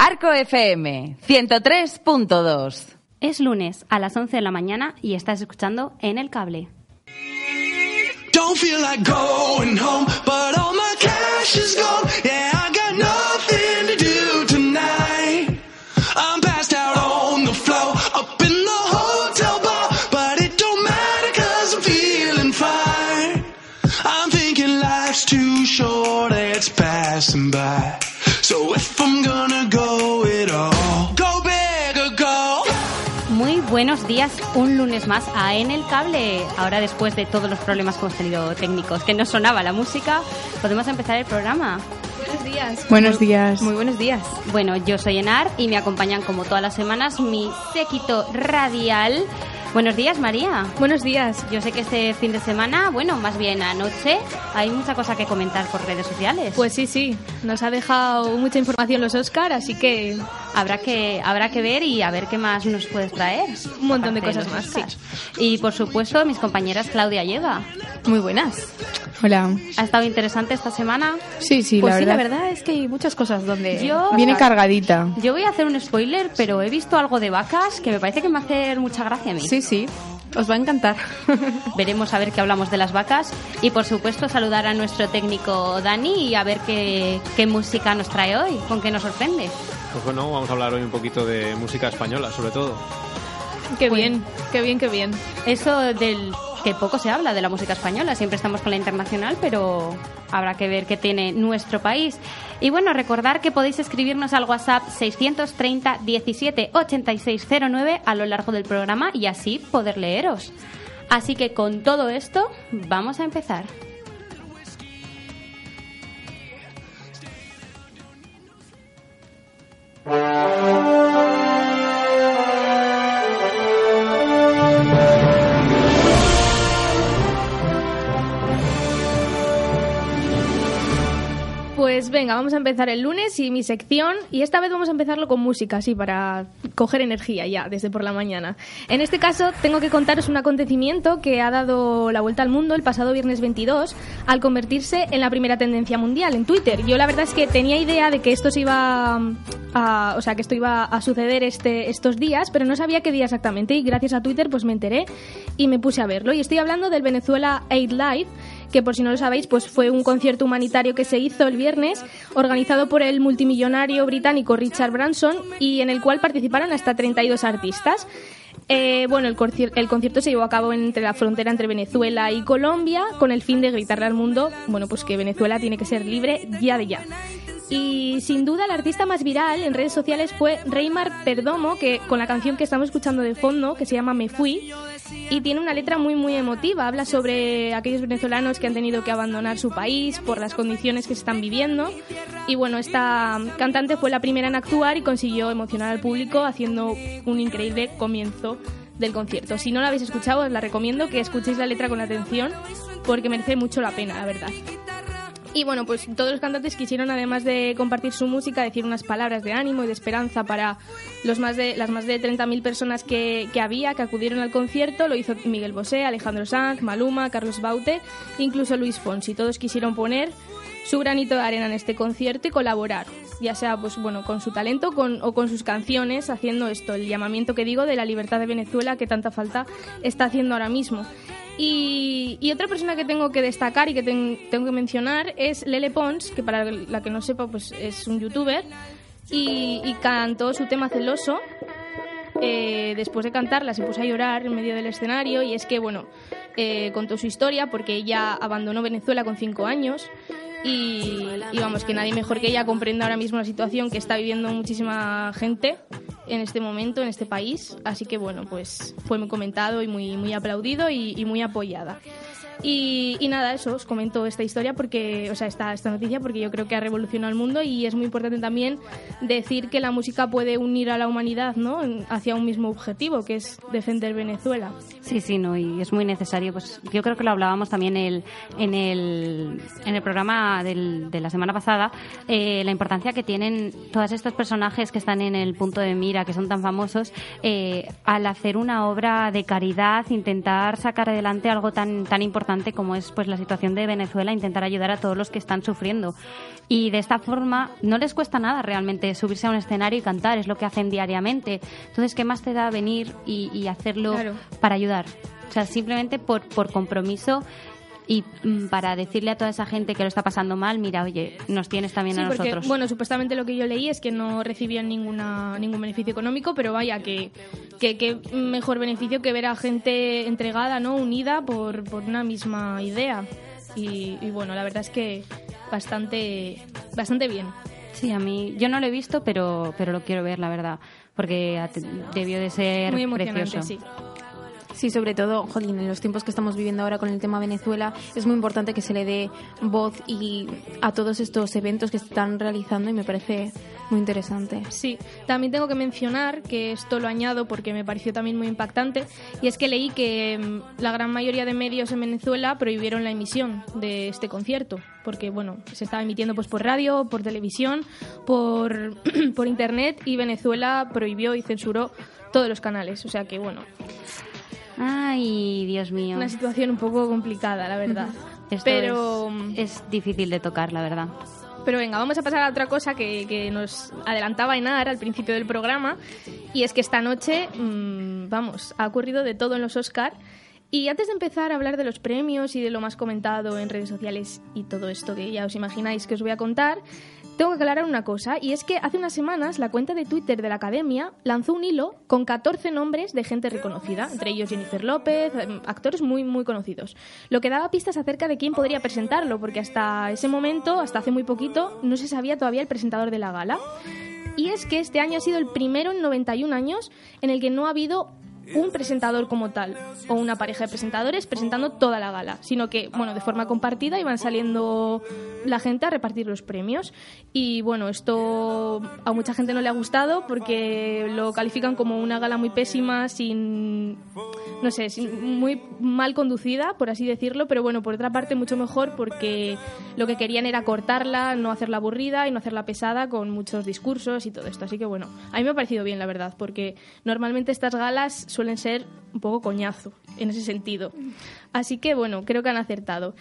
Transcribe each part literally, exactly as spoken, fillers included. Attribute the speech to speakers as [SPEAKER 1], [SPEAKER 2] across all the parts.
[SPEAKER 1] Arco F M, ciento tres punto dos.
[SPEAKER 2] Es lunes a las once de la mañana y estás escuchando En el Cable.
[SPEAKER 3] Don't feel like going home, but all my cash is gone. Yeah, I got nothing to do tonight. I'm passed out on the floor, up in the hotel bar, but it don't matter 'cause I'm feeling fine. I'm thinking life's too short, it's passing by. So if I'm gonna go it all, go big or go.
[SPEAKER 2] Muy buenos días, un lunes más a En el Cable. Ahora, después de todos los problemas que hemos tenido técnicos, que no sonaba la música, podemos empezar el programa.
[SPEAKER 4] Buenos días.
[SPEAKER 5] Buenos
[SPEAKER 4] muy,
[SPEAKER 5] días.
[SPEAKER 4] Muy buenos días.
[SPEAKER 2] Bueno, yo soy Enar y me acompañan como todas las semanas mi séquito radial. Buenos días, María.
[SPEAKER 4] Buenos días.
[SPEAKER 2] Yo sé que este fin de semana, bueno, más bien anoche, hay mucha cosa que comentar por redes sociales.
[SPEAKER 4] Pues sí, sí, nos ha dejado mucha información los Oscar, así que
[SPEAKER 2] habrá que habrá que ver y a ver qué más nos puedes traer.
[SPEAKER 4] Un montón de cosas
[SPEAKER 2] de
[SPEAKER 4] más, sí.
[SPEAKER 2] Y por supuesto, mis compañeras Claudia y Eva.
[SPEAKER 4] Muy buenas.
[SPEAKER 5] Hola.
[SPEAKER 2] ¿Ha estado interesante esta semana?
[SPEAKER 5] Sí, sí,
[SPEAKER 4] pues
[SPEAKER 5] la
[SPEAKER 4] sí,
[SPEAKER 5] verdad.
[SPEAKER 4] la verdad es que hay muchas cosas donde
[SPEAKER 2] Yo,
[SPEAKER 5] viene cargadita.
[SPEAKER 2] Yo voy a hacer un spoiler, pero he visto algo de vacas que me parece que me hace mucha gracia a mí.
[SPEAKER 4] Sí, sí. Os va a encantar.
[SPEAKER 2] Veremos a ver qué hablamos de las vacas y, por supuesto, saludar a nuestro técnico Dani y a ver qué, qué música nos trae hoy, con qué nos sorprende.
[SPEAKER 6] Pues bueno, vamos a hablar hoy un poquito de música española, sobre todo.
[SPEAKER 4] Qué
[SPEAKER 2] Pues,
[SPEAKER 4] bien, qué bien, qué bien.
[SPEAKER 2] Eso del que poco se habla de la música española, siempre estamos con la internacional, pero habrá que ver qué tiene nuestro país. Y bueno, recordar que podéis escribirnos al WhatsApp seiscientos treinta diecisiete ochenta y seis cero nueve a lo largo del programa y así poder leeros. Así que con todo esto, vamos a empezar.
[SPEAKER 4] Pues venga, vamos a empezar el lunes y mi sección, y esta vez vamos a empezarlo con música, así para coger energía ya desde por la mañana. En este caso tengo que contaros un acontecimiento que ha dado la vuelta al mundo el pasado viernes veintidós al convertirse en la primera tendencia mundial en Twitter. Yo la verdad es que tenía idea de que esto se iba a, o sea, que esto iba a suceder este, estos días, pero no sabía qué día exactamente, y gracias a Twitter pues me enteré y me puse a verlo. Y estoy hablando del Venezuela Aid Live, que por si no lo sabéis, pues fue un concierto humanitario que se hizo el viernes, organizado por el multimillonario británico Richard Branson, y en el cual participaron hasta treinta y dos artistas. Eh, bueno, el, concierto, el concierto se llevó a cabo entre la frontera entre Venezuela y Colombia, con el fin de gritarle al mundo, bueno, pues que Venezuela tiene que ser libre ya de ya. Y sin duda el artista más viral en redes sociales fue Reymar Perdomo, que con la canción que estamos escuchando de fondo, que se llama Me Fui, y tiene una letra muy muy emotiva. Habla sobre aquellos venezolanos que han tenido que abandonar su país por las condiciones que se están viviendo. Y bueno, esta cantante fue la primera en actuar y consiguió emocionar al público haciendo un increíble comienzo del concierto. Si no la habéis escuchado, os la recomiendo que escuchéis la letra con atención, porque merece mucho la pena, la verdad. Y bueno, pues todos los cantantes quisieron, además de compartir su música, decir unas palabras de ánimo y de esperanza para los más de, las más de treinta mil personas que, que había, que acudieron al concierto. Lo hizo Miguel Bosé, Alejandro Sanz, Maluma, Carlos Baute, incluso Luis Fonsi. Todos quisieron poner su granito de arena en este concierto y colaborar, ya sea pues bueno con su talento con, o con sus canciones, haciendo esto, el llamamiento que digo de la libertad de Venezuela que tanta falta está haciendo ahora mismo. Y, y otra persona que tengo que destacar y que ten, tengo que mencionar es Lele Pons, que para la que no sepa pues es un youtuber, y, y cantó su tema Celoso. Eh, después de cantarla se puso a llorar en medio del escenario, y es que bueno eh, contó su historia porque ella abandonó Venezuela con cinco años. Y, y vamos, que nadie mejor que ella comprenda ahora mismo la situación que está viviendo muchísima gente en este momento, en este país. Así que bueno, pues fue muy comentado y muy, muy aplaudido y, y muy apoyada. Y, y nada, eso, os comento esta historia porque, o sea, esta, esta noticia porque yo creo que ha revolucionado el mundo, y es muy importante también decir que la música puede unir a la humanidad, ¿no?, hacia un mismo objetivo, que es defender Venezuela.
[SPEAKER 2] Sí, sí, no, y es muy necesario. Pues yo creo que lo hablábamos también el, en el en el programa del, de la semana pasada, eh, la importancia que tienen todos estos personajes que están en el punto de mira, que son tan famosos, eh, al hacer una obra de caridad, intentar sacar adelante algo tan tan importante importante como es pues la situación de Venezuela, intentar ayudar a todos los que están sufriendo. Y de esta forma no les cuesta nada realmente subirse a un escenario y cantar, es lo que hacen diariamente. Entonces, ¿qué más te da venir y, y hacerlo
[SPEAKER 4] Claro.
[SPEAKER 2] para ayudar? O sea, simplemente por, por compromiso y mm, para decirle a toda esa gente que lo está pasando mal, mira, oye, nos tienes también
[SPEAKER 4] Sí,
[SPEAKER 2] a
[SPEAKER 4] porque,
[SPEAKER 2] nosotros.
[SPEAKER 4] bueno, supuestamente lo que yo leí es que no recibían ninguna ningún beneficio económico, pero vaya, que, que, que mejor beneficio que ver a gente entregada, ¿no? Unida por, por una misma idea. Y, y bueno, la verdad es que bastante, bastante bien.
[SPEAKER 2] Sí, a mí, yo no lo he visto, pero, pero lo quiero ver, la verdad, porque at- debió de ser
[SPEAKER 4] Muy emocionante,
[SPEAKER 2] precioso.
[SPEAKER 4] sí.
[SPEAKER 5] Sí, sobre todo, jolín, en los tiempos que estamos viviendo ahora con el tema Venezuela, es muy importante que se le dé voz y a todos estos eventos que se están realizando y me parece muy interesante.
[SPEAKER 4] Sí, también tengo que mencionar que esto lo añado porque me pareció también muy impactante, y es que leí que mm, la gran mayoría de medios en Venezuela prohibieron la emisión de este concierto, porque bueno, se estaba emitiendo pues por radio, por televisión, por, por internet, y Venezuela prohibió y censuró todos los canales, o sea que bueno,
[SPEAKER 2] Ay, Dios mío.
[SPEAKER 4] una situación un poco complicada, la verdad.
[SPEAKER 2] Esto
[SPEAKER 4] Pero
[SPEAKER 2] es, es difícil de tocar, la verdad.
[SPEAKER 4] Pero venga, vamos a pasar a otra cosa que, que nos adelantaba Enar al principio del programa, y es que esta noche, mmm, vamos, ha ocurrido de todo en los Oscar. Y antes de empezar a hablar de los premios y de lo más comentado en redes sociales y todo esto que ya os imagináis que os voy a contar, tengo que aclarar una cosa, y es que hace unas semanas la cuenta de Twitter de la Academia lanzó un hilo con catorce nombres de gente reconocida, entre ellos Jennifer López, actores muy muy conocidos, lo que daba pistas acerca de quién podría presentarlo, porque hasta ese momento, hasta hace muy poquito, no se sabía todavía el presentador de la gala. Y es que este año ha sido el primero en noventa y un años en el que no ha habido un presentador como tal o una pareja de presentadores presentando toda la gala, sino que, bueno, de forma compartida iban saliendo la gente a repartir los premios. Y bueno, esto a mucha gente no le ha gustado porque lo califican como una gala muy pésima, sin, no sé, sin, muy mal conducida, por así decirlo, pero bueno, por otra parte mucho mejor porque lo que querían era cortarla, no hacerla aburrida y no hacerla pesada con muchos discursos y todo esto. Así que bueno, a mí me ha parecido bien, la verdad, porque normalmente estas galas suelen ser un poco coñazo en ese sentido. Así que bueno, creo que han acertado.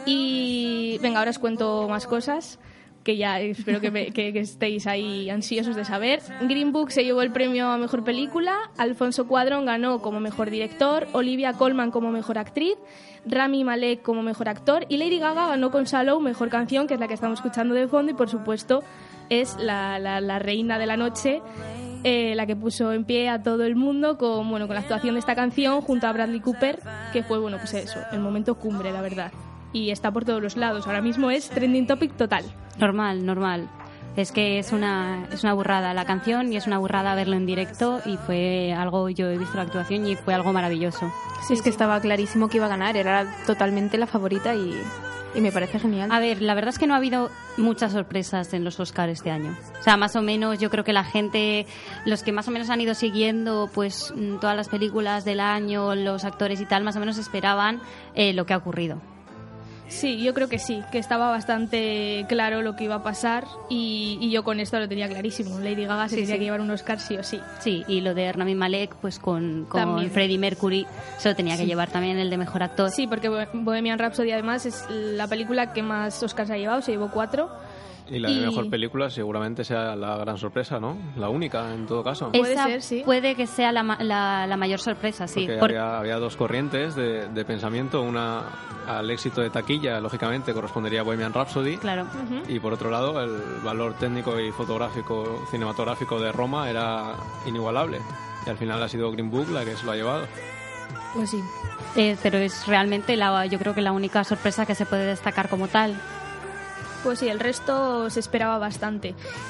[SPEAKER 4] Y venga, ahora os cuento más cosas que ya espero que, me, que, que estéis ahí ansiosos de saber. Green Book se llevó el premio a Mejor Película, Alfonso Cuarón ganó como Mejor Director, Olivia Colman como Mejor Actriz, Rami Malek como Mejor Actor y Lady Gaga ganó con Shallow Mejor Canción, que es la que estamos escuchando de fondo, y por supuesto es la, la, la reina de la noche, eh, la que puso en pie a todo el mundo con, bueno, con la actuación de esta canción junto a Bradley Cooper, que fue, bueno, pues eso, el momento cumbre, la verdad. Y está por todos los lados. Ahora mismo es trending topic total.
[SPEAKER 2] Normal, normal. Es que es una, es una burrada la canción y es una burrada verlo en directo, y fue algo, yo he visto la actuación y fue algo maravilloso.
[SPEAKER 5] Sí, es que estaba clarísimo que iba a ganar, era totalmente la favorita y, y me parece genial.
[SPEAKER 2] A ver, la verdad es que no ha habido muchas sorpresas en los Oscars este año. O sea, más o menos yo creo que la gente, los que más o menos han ido siguiendo pues todas las películas del año, los actores y tal, más o menos esperaban eh, lo que ha ocurrido.
[SPEAKER 4] Sí, yo creo que sí, que estaba bastante claro lo que iba a pasar, y, y yo con esto lo tenía clarísimo. Lady Gaga se
[SPEAKER 2] Sí,
[SPEAKER 4] tenía
[SPEAKER 2] sí.
[SPEAKER 4] que llevar un Oscar sí o sí.
[SPEAKER 2] Sí, y lo de Rami Malek, pues con, con
[SPEAKER 4] También.
[SPEAKER 2] Freddie Mercury, se lo tenía que llevar también el de Mejor Actor.
[SPEAKER 4] Sí, porque Bo- Bohemian Rhapsody además es la película que más Oscars ha llevado, se llevó cuatro.
[SPEAKER 6] Y la de
[SPEAKER 4] Y-
[SPEAKER 6] mejor película seguramente sea la gran sorpresa, ¿no? La única, en todo caso.
[SPEAKER 4] Puede
[SPEAKER 2] Esa
[SPEAKER 4] ser, sí.
[SPEAKER 2] puede que sea la, ma- la, la mayor sorpresa, sí.
[SPEAKER 6] Porque
[SPEAKER 2] Por-
[SPEAKER 6] había, había dos corrientes de, de pensamiento. Una al éxito de taquilla, lógicamente, correspondería a Bohemian Rhapsody.
[SPEAKER 2] Claro.
[SPEAKER 6] Y por otro lado, el valor técnico y fotográfico, cinematográfico de Roma era inigualable. Y al final ha sido Green Book la que se lo ha llevado.
[SPEAKER 4] Pues sí.
[SPEAKER 2] Eh, pero es realmente, la, yo creo que la única sorpresa que se puede destacar como tal.
[SPEAKER 4] Pues sí, el resto se esperaba bastante.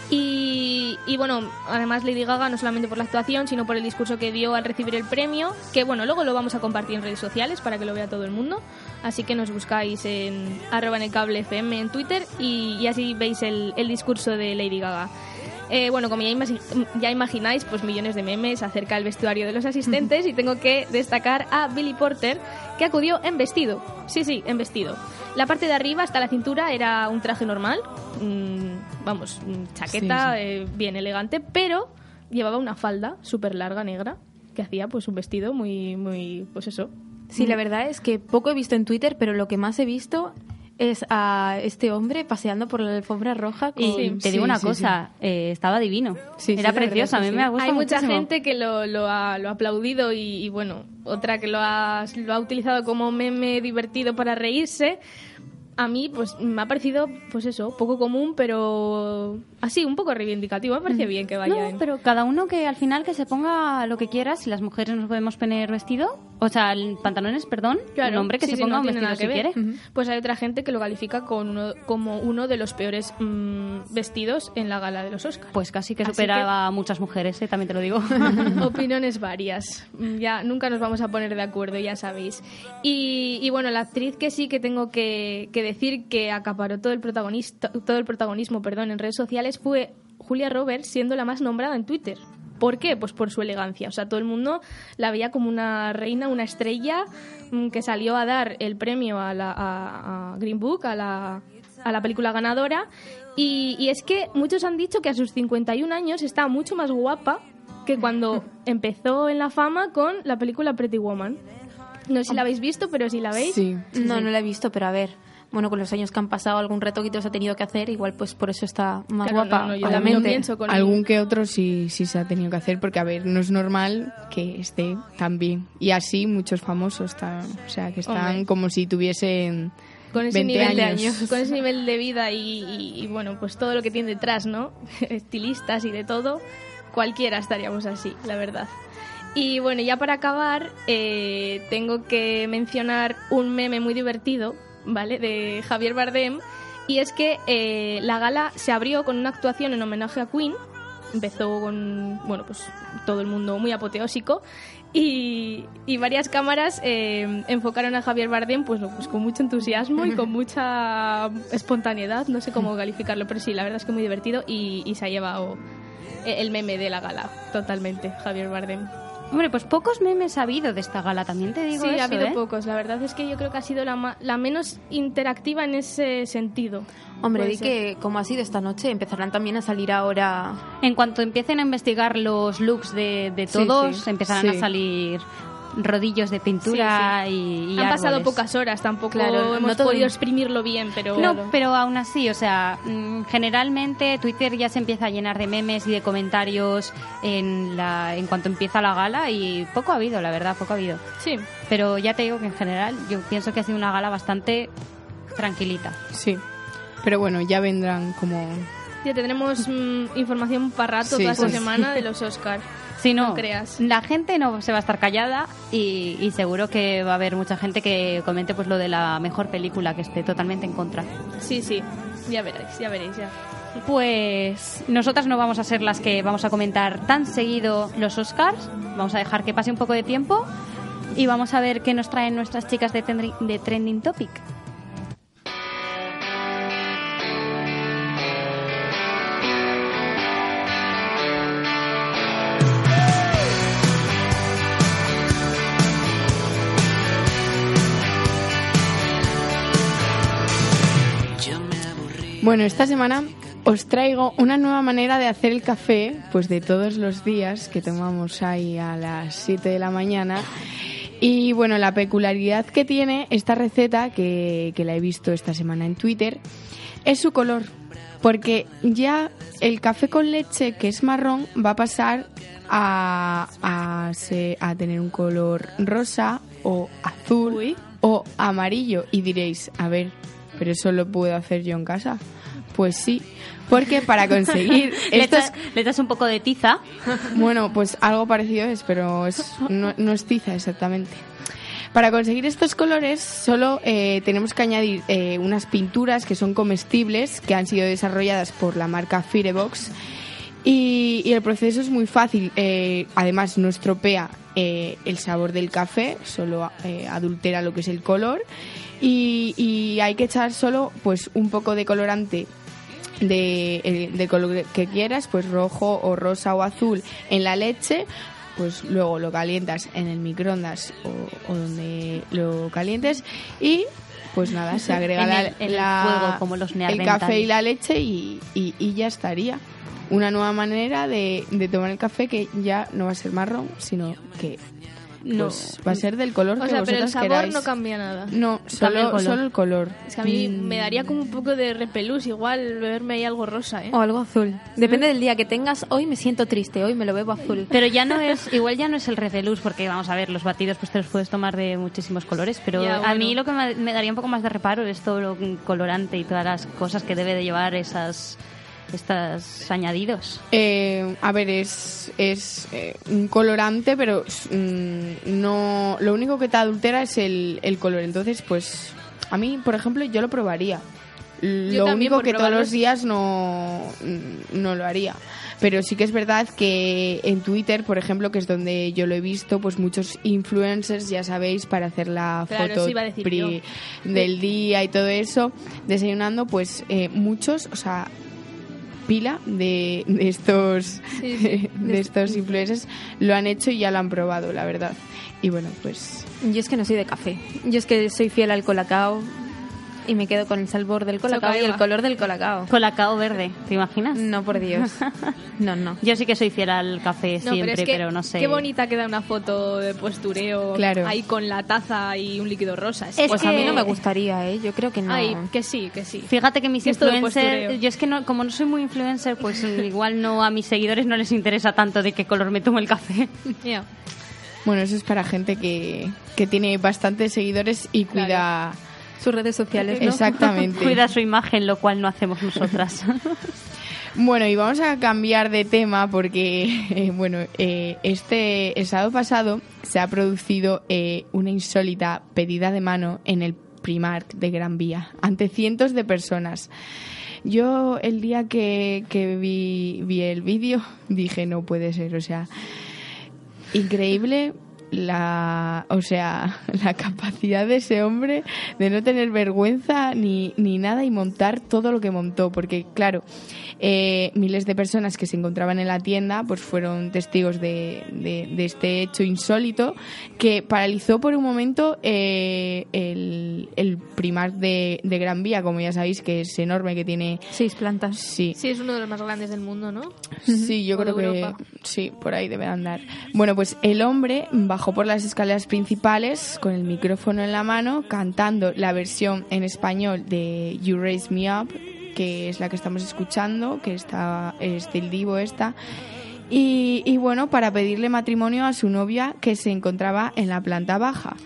[SPEAKER 4] Y, y bueno, además Lady Gaga, no solamente por la actuación, sino por el discurso que dio al recibir el premio, que bueno, luego lo vamos a compartir en redes sociales para que lo vea todo el mundo. Así que nos buscáis en arroba en el cable F M en Twitter y, y así veis el, el discurso de Lady Gaga. Eh, bueno, como ya, imagi- ya imagináis, pues millones de memes acerca del vestuario de los asistentes, y tengo que destacar a Billy Porter, que acudió en vestido. Sí, sí, en vestido. La parte de arriba hasta la cintura era un traje normal, mm, vamos, mm, chaqueta,
[SPEAKER 5] Sí, sí.
[SPEAKER 4] eh, bien elegante, pero llevaba una falda súper larga negra que hacía pues un vestido muy, muy, pues eso,
[SPEAKER 5] Sí, la verdad es que poco he visto en Twitter, pero lo que más he visto es a este hombre paseando por la alfombra roja. Con...
[SPEAKER 2] Y te
[SPEAKER 7] Sí,
[SPEAKER 2] digo una
[SPEAKER 7] sí,
[SPEAKER 2] cosa, eh, estaba divino.
[SPEAKER 7] Sí, sí,
[SPEAKER 2] Era
[SPEAKER 7] la verdad
[SPEAKER 2] precioso, a
[SPEAKER 7] que
[SPEAKER 2] mí
[SPEAKER 7] sí.
[SPEAKER 2] me ha gustado
[SPEAKER 4] Hay mucha
[SPEAKER 2] muchísimo.
[SPEAKER 4] gente que lo, lo, ha, lo ha aplaudido y, y, bueno, otra que lo ha, lo ha utilizado como meme divertido para reírse. A mí, pues, me ha parecido, pues eso, poco común, pero así, un poco reivindicativo. Me parece bien que vayan.
[SPEAKER 2] No, pero cada uno que al final que se ponga lo que quiera. Si las mujeres nos podemos poner vestido, o sea, el- pantalones, perdón,
[SPEAKER 4] Claro,
[SPEAKER 2] un hombre que
[SPEAKER 4] sí,
[SPEAKER 2] se
[SPEAKER 4] sí,
[SPEAKER 2] ponga
[SPEAKER 4] no
[SPEAKER 2] un
[SPEAKER 4] tiene
[SPEAKER 2] vestido
[SPEAKER 4] nada
[SPEAKER 2] si
[SPEAKER 4] que
[SPEAKER 2] quiere.
[SPEAKER 4] ver. Pues hay otra gente que lo califica con uno, como uno de los peores mm, vestidos en la gala de los Oscars.
[SPEAKER 2] Pues casi que
[SPEAKER 4] Así
[SPEAKER 2] superaba a muchas mujeres, eh, también te lo digo.
[SPEAKER 4] Opiniones varias. Ya nunca nos vamos a poner de acuerdo, ya sabéis. Y, y bueno, la actriz que sí que tengo que, que decir que acaparó todo el protagonista, todo el protagonismo, perdón, en redes sociales fue Julia Roberts, siendo la más nombrada en Twitter. ¿Por qué? Pues por su elegancia. O sea, todo el mundo la veía como una reina, una estrella mm, que salió a dar el premio a, la, a, a Green Book, a la, a la película ganadora. Y, y es que muchos han dicho que a sus cincuenta y un años está mucho más guapa que cuando empezó en la fama con la película Pretty Woman. No sé si la habéis visto, pero si la veis...
[SPEAKER 7] Sí.
[SPEAKER 5] No, no la he visto, pero a ver. Bueno, con los años que han pasado, algún retoquito se ha tenido que hacer, igual pues por eso está más
[SPEAKER 4] Claro,
[SPEAKER 5] guapa.
[SPEAKER 4] no, no, yo
[SPEAKER 5] obviamente.
[SPEAKER 4] también lo pienso con
[SPEAKER 7] Algún que otro sí, sí se ha tenido que hacer porque, a ver, no es normal que esté tan bien. Y así muchos famosos están, o sea, que están
[SPEAKER 4] Hombre.
[SPEAKER 7] como si tuviesen
[SPEAKER 4] con ese
[SPEAKER 7] veinte
[SPEAKER 4] nivel
[SPEAKER 7] años.
[SPEAKER 4] de años, con ese nivel de vida y, y- y, bueno, pues todo lo que tiene detrás, ¿no? Estilistas y de todo, cualquiera estaríamos así, la verdad. Y bueno, ya para acabar, eh, tengo que mencionar un meme muy divertido, ¿vale? De Javier Bardem, y es que eh, la gala se abrió con una actuación en homenaje a Queen. Empezó con, bueno, pues todo el mundo muy apoteósico y, y varias cámaras eh, enfocaron a Javier Bardem pues, pues con mucho entusiasmo y con mucha espontaneidad, no sé cómo calificarlo, pero sí, la verdad es que muy divertido y, y se ha llevado el meme de la gala, totalmente, Javier Bardem.
[SPEAKER 2] Hombre, pues pocos memes ha habido de esta gala, también te digo
[SPEAKER 4] Sí,
[SPEAKER 2] eso,
[SPEAKER 4] ha habido
[SPEAKER 2] ¿eh?
[SPEAKER 4] pocos, la verdad es que yo creo que ha sido la, ma- la menos interactiva en ese sentido.
[SPEAKER 5] Hombre,
[SPEAKER 4] Puede
[SPEAKER 5] di
[SPEAKER 4] ser.
[SPEAKER 5] que como ha sido esta noche, empezarán también a salir ahora...
[SPEAKER 2] En cuanto empiecen a investigar los looks de, de
[SPEAKER 7] Sí,
[SPEAKER 2] todos,
[SPEAKER 7] sí.
[SPEAKER 2] empezarán
[SPEAKER 7] Sí.
[SPEAKER 2] a salir rodillos de pintura
[SPEAKER 4] Sí,
[SPEAKER 2] y, y
[SPEAKER 4] Han pasado
[SPEAKER 2] árboles.
[SPEAKER 4] pocas horas, tampoco
[SPEAKER 5] Claro,
[SPEAKER 4] hemos
[SPEAKER 5] no todo-
[SPEAKER 4] podido exprimirlo bien, pero...
[SPEAKER 2] No, pero aún así, o sea, mm, generalmente Twitter ya se empieza a llenar de memes y de comentarios en, la, en cuanto empieza la gala y poco ha habido, la verdad, poco ha habido.
[SPEAKER 4] Sí.
[SPEAKER 2] Pero ya te digo que en general yo pienso que ha sido una gala bastante tranquilita.
[SPEAKER 7] Sí. Pero bueno, ya vendrán como...
[SPEAKER 4] Ya tendremos mm, información para rato
[SPEAKER 7] Sí,
[SPEAKER 4] toda esta
[SPEAKER 7] sí.
[SPEAKER 4] semana de los Oscars.
[SPEAKER 2] Si no,
[SPEAKER 4] No creas.
[SPEAKER 2] la gente no se va a estar callada y, y seguro que va a haber mucha gente que comente pues lo de la mejor película, que esté totalmente en contra.
[SPEAKER 4] Sí, sí, ya veréis, ya veréis, ya.
[SPEAKER 2] Pues nosotras no vamos a ser las que vamos a comentar tan seguido los Oscars. Vamos a dejar que pase un poco de tiempo y vamos a ver qué nos traen nuestras chicas de, tendri- de Trending Topic.
[SPEAKER 7] Bueno, esta semana os traigo una nueva manera de hacer el café, pues de todos los días que tomamos ahí a las siete de la mañana. Y bueno, la peculiaridad que tiene esta receta, que, que la he visto esta semana en Twitter, es su color. Porque ya el café con leche, que es marrón, va a pasar a, a, se- a tener un color rosa o azul
[SPEAKER 4] Uy.
[SPEAKER 7] o amarillo. Y diréis, a ver, ¿pero eso lo puedo hacer yo en casa? Pues sí, porque para conseguir
[SPEAKER 2] Le
[SPEAKER 7] estos...
[SPEAKER 2] echas, le echas un poco de tiza.
[SPEAKER 7] Bueno, pues algo parecido es, pero es, no, no es tiza exactamente. Para conseguir estos colores solo eh, tenemos que añadir eh, unas pinturas que son comestibles, que han sido desarrolladas por la marca Firebox. Y, y el proceso es muy fácil. Eh, además, no estropea eh, el sabor del café, solo eh, adultera lo que es el color. Y, y hay que echar solo pues un poco de colorante de, eh, de color que quieras, pues rojo o rosa o azul en la leche. Pues luego lo calientas en el microondas o, o donde lo calientes y pues nada, se agrega
[SPEAKER 2] En
[SPEAKER 7] la,
[SPEAKER 2] el- en el
[SPEAKER 7] la-
[SPEAKER 2] fuego, como los
[SPEAKER 7] el
[SPEAKER 2] neandertales.
[SPEAKER 7] café y la leche y, y, y ya estaría. Una nueva manera de, de tomar el café que ya no va a ser marrón, sino que
[SPEAKER 2] No.
[SPEAKER 7] Pues va a ser del color
[SPEAKER 4] O
[SPEAKER 7] que
[SPEAKER 4] sea, pero el
[SPEAKER 7] vosotras
[SPEAKER 4] sabor
[SPEAKER 7] queráis.
[SPEAKER 4] no cambia nada.
[SPEAKER 7] No,
[SPEAKER 2] Cambia el
[SPEAKER 7] solo,
[SPEAKER 2] color.
[SPEAKER 7] solo el color.
[SPEAKER 4] Es que a mí
[SPEAKER 7] Mm.
[SPEAKER 4] me daría como un poco de repelús, igual beberme ahí algo rosa, ¿eh?
[SPEAKER 5] O algo azul. Depende del día que tengas. Hoy me siento triste, hoy me lo bebo azul.
[SPEAKER 2] Pero ya no es, igual ya no es el repelús, porque vamos a ver, los batidos pues te los puedes tomar de muchísimos colores, pero
[SPEAKER 4] Ya,
[SPEAKER 2] a
[SPEAKER 4] bueno.
[SPEAKER 2] mí lo que me, me daría un poco más de reparo es todo lo colorante y todas las cosas que debe de llevar esas estos añadidos.
[SPEAKER 7] Eh, a ver, es, es eh, un colorante, pero mm, no, lo único que te adultera es el, el color. Entonces, pues, a mí, por ejemplo, yo lo probaría.
[SPEAKER 4] Yo
[SPEAKER 7] Lo
[SPEAKER 4] también,
[SPEAKER 7] único
[SPEAKER 4] por
[SPEAKER 7] que todos
[SPEAKER 4] probarlo.
[SPEAKER 7] los días no, no lo haría. Pero sí que es verdad que en Twitter, por ejemplo, que es donde yo lo he visto, pues muchos influencers, ya sabéis, para hacer la
[SPEAKER 4] Claro,
[SPEAKER 7] foto
[SPEAKER 4] eso iba a decir
[SPEAKER 7] pri-
[SPEAKER 4] yo.
[SPEAKER 7] del día y todo eso, desayunando, pues eh, muchos, o sea, pila de, de estos
[SPEAKER 4] Sí, sí.
[SPEAKER 7] de estos influencers lo han hecho y ya lo han probado, la verdad. Y bueno, pues
[SPEAKER 5] Yo es que no soy de café. Yo es que soy fiel al colacao y me quedo con el sabor del colacao y el
[SPEAKER 4] Chocaeva.
[SPEAKER 5] color del colacao.
[SPEAKER 2] Colacao verde, ¿te imaginas?
[SPEAKER 5] No, por Dios. No, no.
[SPEAKER 2] Yo sí que soy fiel al café
[SPEAKER 4] No,
[SPEAKER 2] siempre,
[SPEAKER 4] pero, es que,
[SPEAKER 2] pero no sé.
[SPEAKER 4] Qué bonita queda una foto de postureo
[SPEAKER 7] Claro.
[SPEAKER 4] ahí con la taza y un líquido rosa. Es
[SPEAKER 2] Es
[SPEAKER 5] Pues
[SPEAKER 2] que-
[SPEAKER 5] a mí no me gustaría, ¿eh? Yo creo que no.
[SPEAKER 4] Ay, que sí, que sí.
[SPEAKER 2] Fíjate que mis
[SPEAKER 4] Que es todo
[SPEAKER 2] influencers,
[SPEAKER 4] postureo.
[SPEAKER 2] yo es que no, como no soy muy influencer, pues igual no a mis seguidores no les interesa tanto de qué color me tomo el café.
[SPEAKER 4] Ya.
[SPEAKER 7] bueno, eso es para gente que, que tiene bastantes seguidores y cuida
[SPEAKER 5] Sus redes sociales, ¿no?
[SPEAKER 7] exactamente.
[SPEAKER 2] Cuida su imagen, lo cual no hacemos nosotras.
[SPEAKER 7] Bueno, y vamos a cambiar de tema porque, eh, bueno, eh, este el sábado pasado se ha producido eh, una insólita pedida de mano en el Primark de Gran Vía ante cientos de personas. Yo el día que, que vi, vi el vídeo dije, no puede ser, o sea, increíble la, o sea, la capacidad de ese hombre de no tener vergüenza ni, ni nada y montar todo lo que montó, porque claro, eh, miles de personas que se encontraban en la tienda pues fueron testigos de, de, de este hecho insólito que paralizó por un momento eh, el, el Primark de, de Gran Vía, como ya sabéis que es enorme, que tiene
[SPEAKER 5] Seis plantas.
[SPEAKER 7] sí,
[SPEAKER 4] Sí, es uno de los más grandes del mundo, ¿no?
[SPEAKER 7] sí, yo
[SPEAKER 4] O de
[SPEAKER 7] creo que
[SPEAKER 4] Europa.
[SPEAKER 7] sí, por ahí debe andar. Bueno, pues el hombre bajó por las escaleras principales con el micrófono en la mano, cantando la versión en español de You Raise Me Up, que es la que estamos escuchando, que está es del Divo esta. Y, y bueno, para pedirle matrimonio a su novia que se encontraba en la planta baja.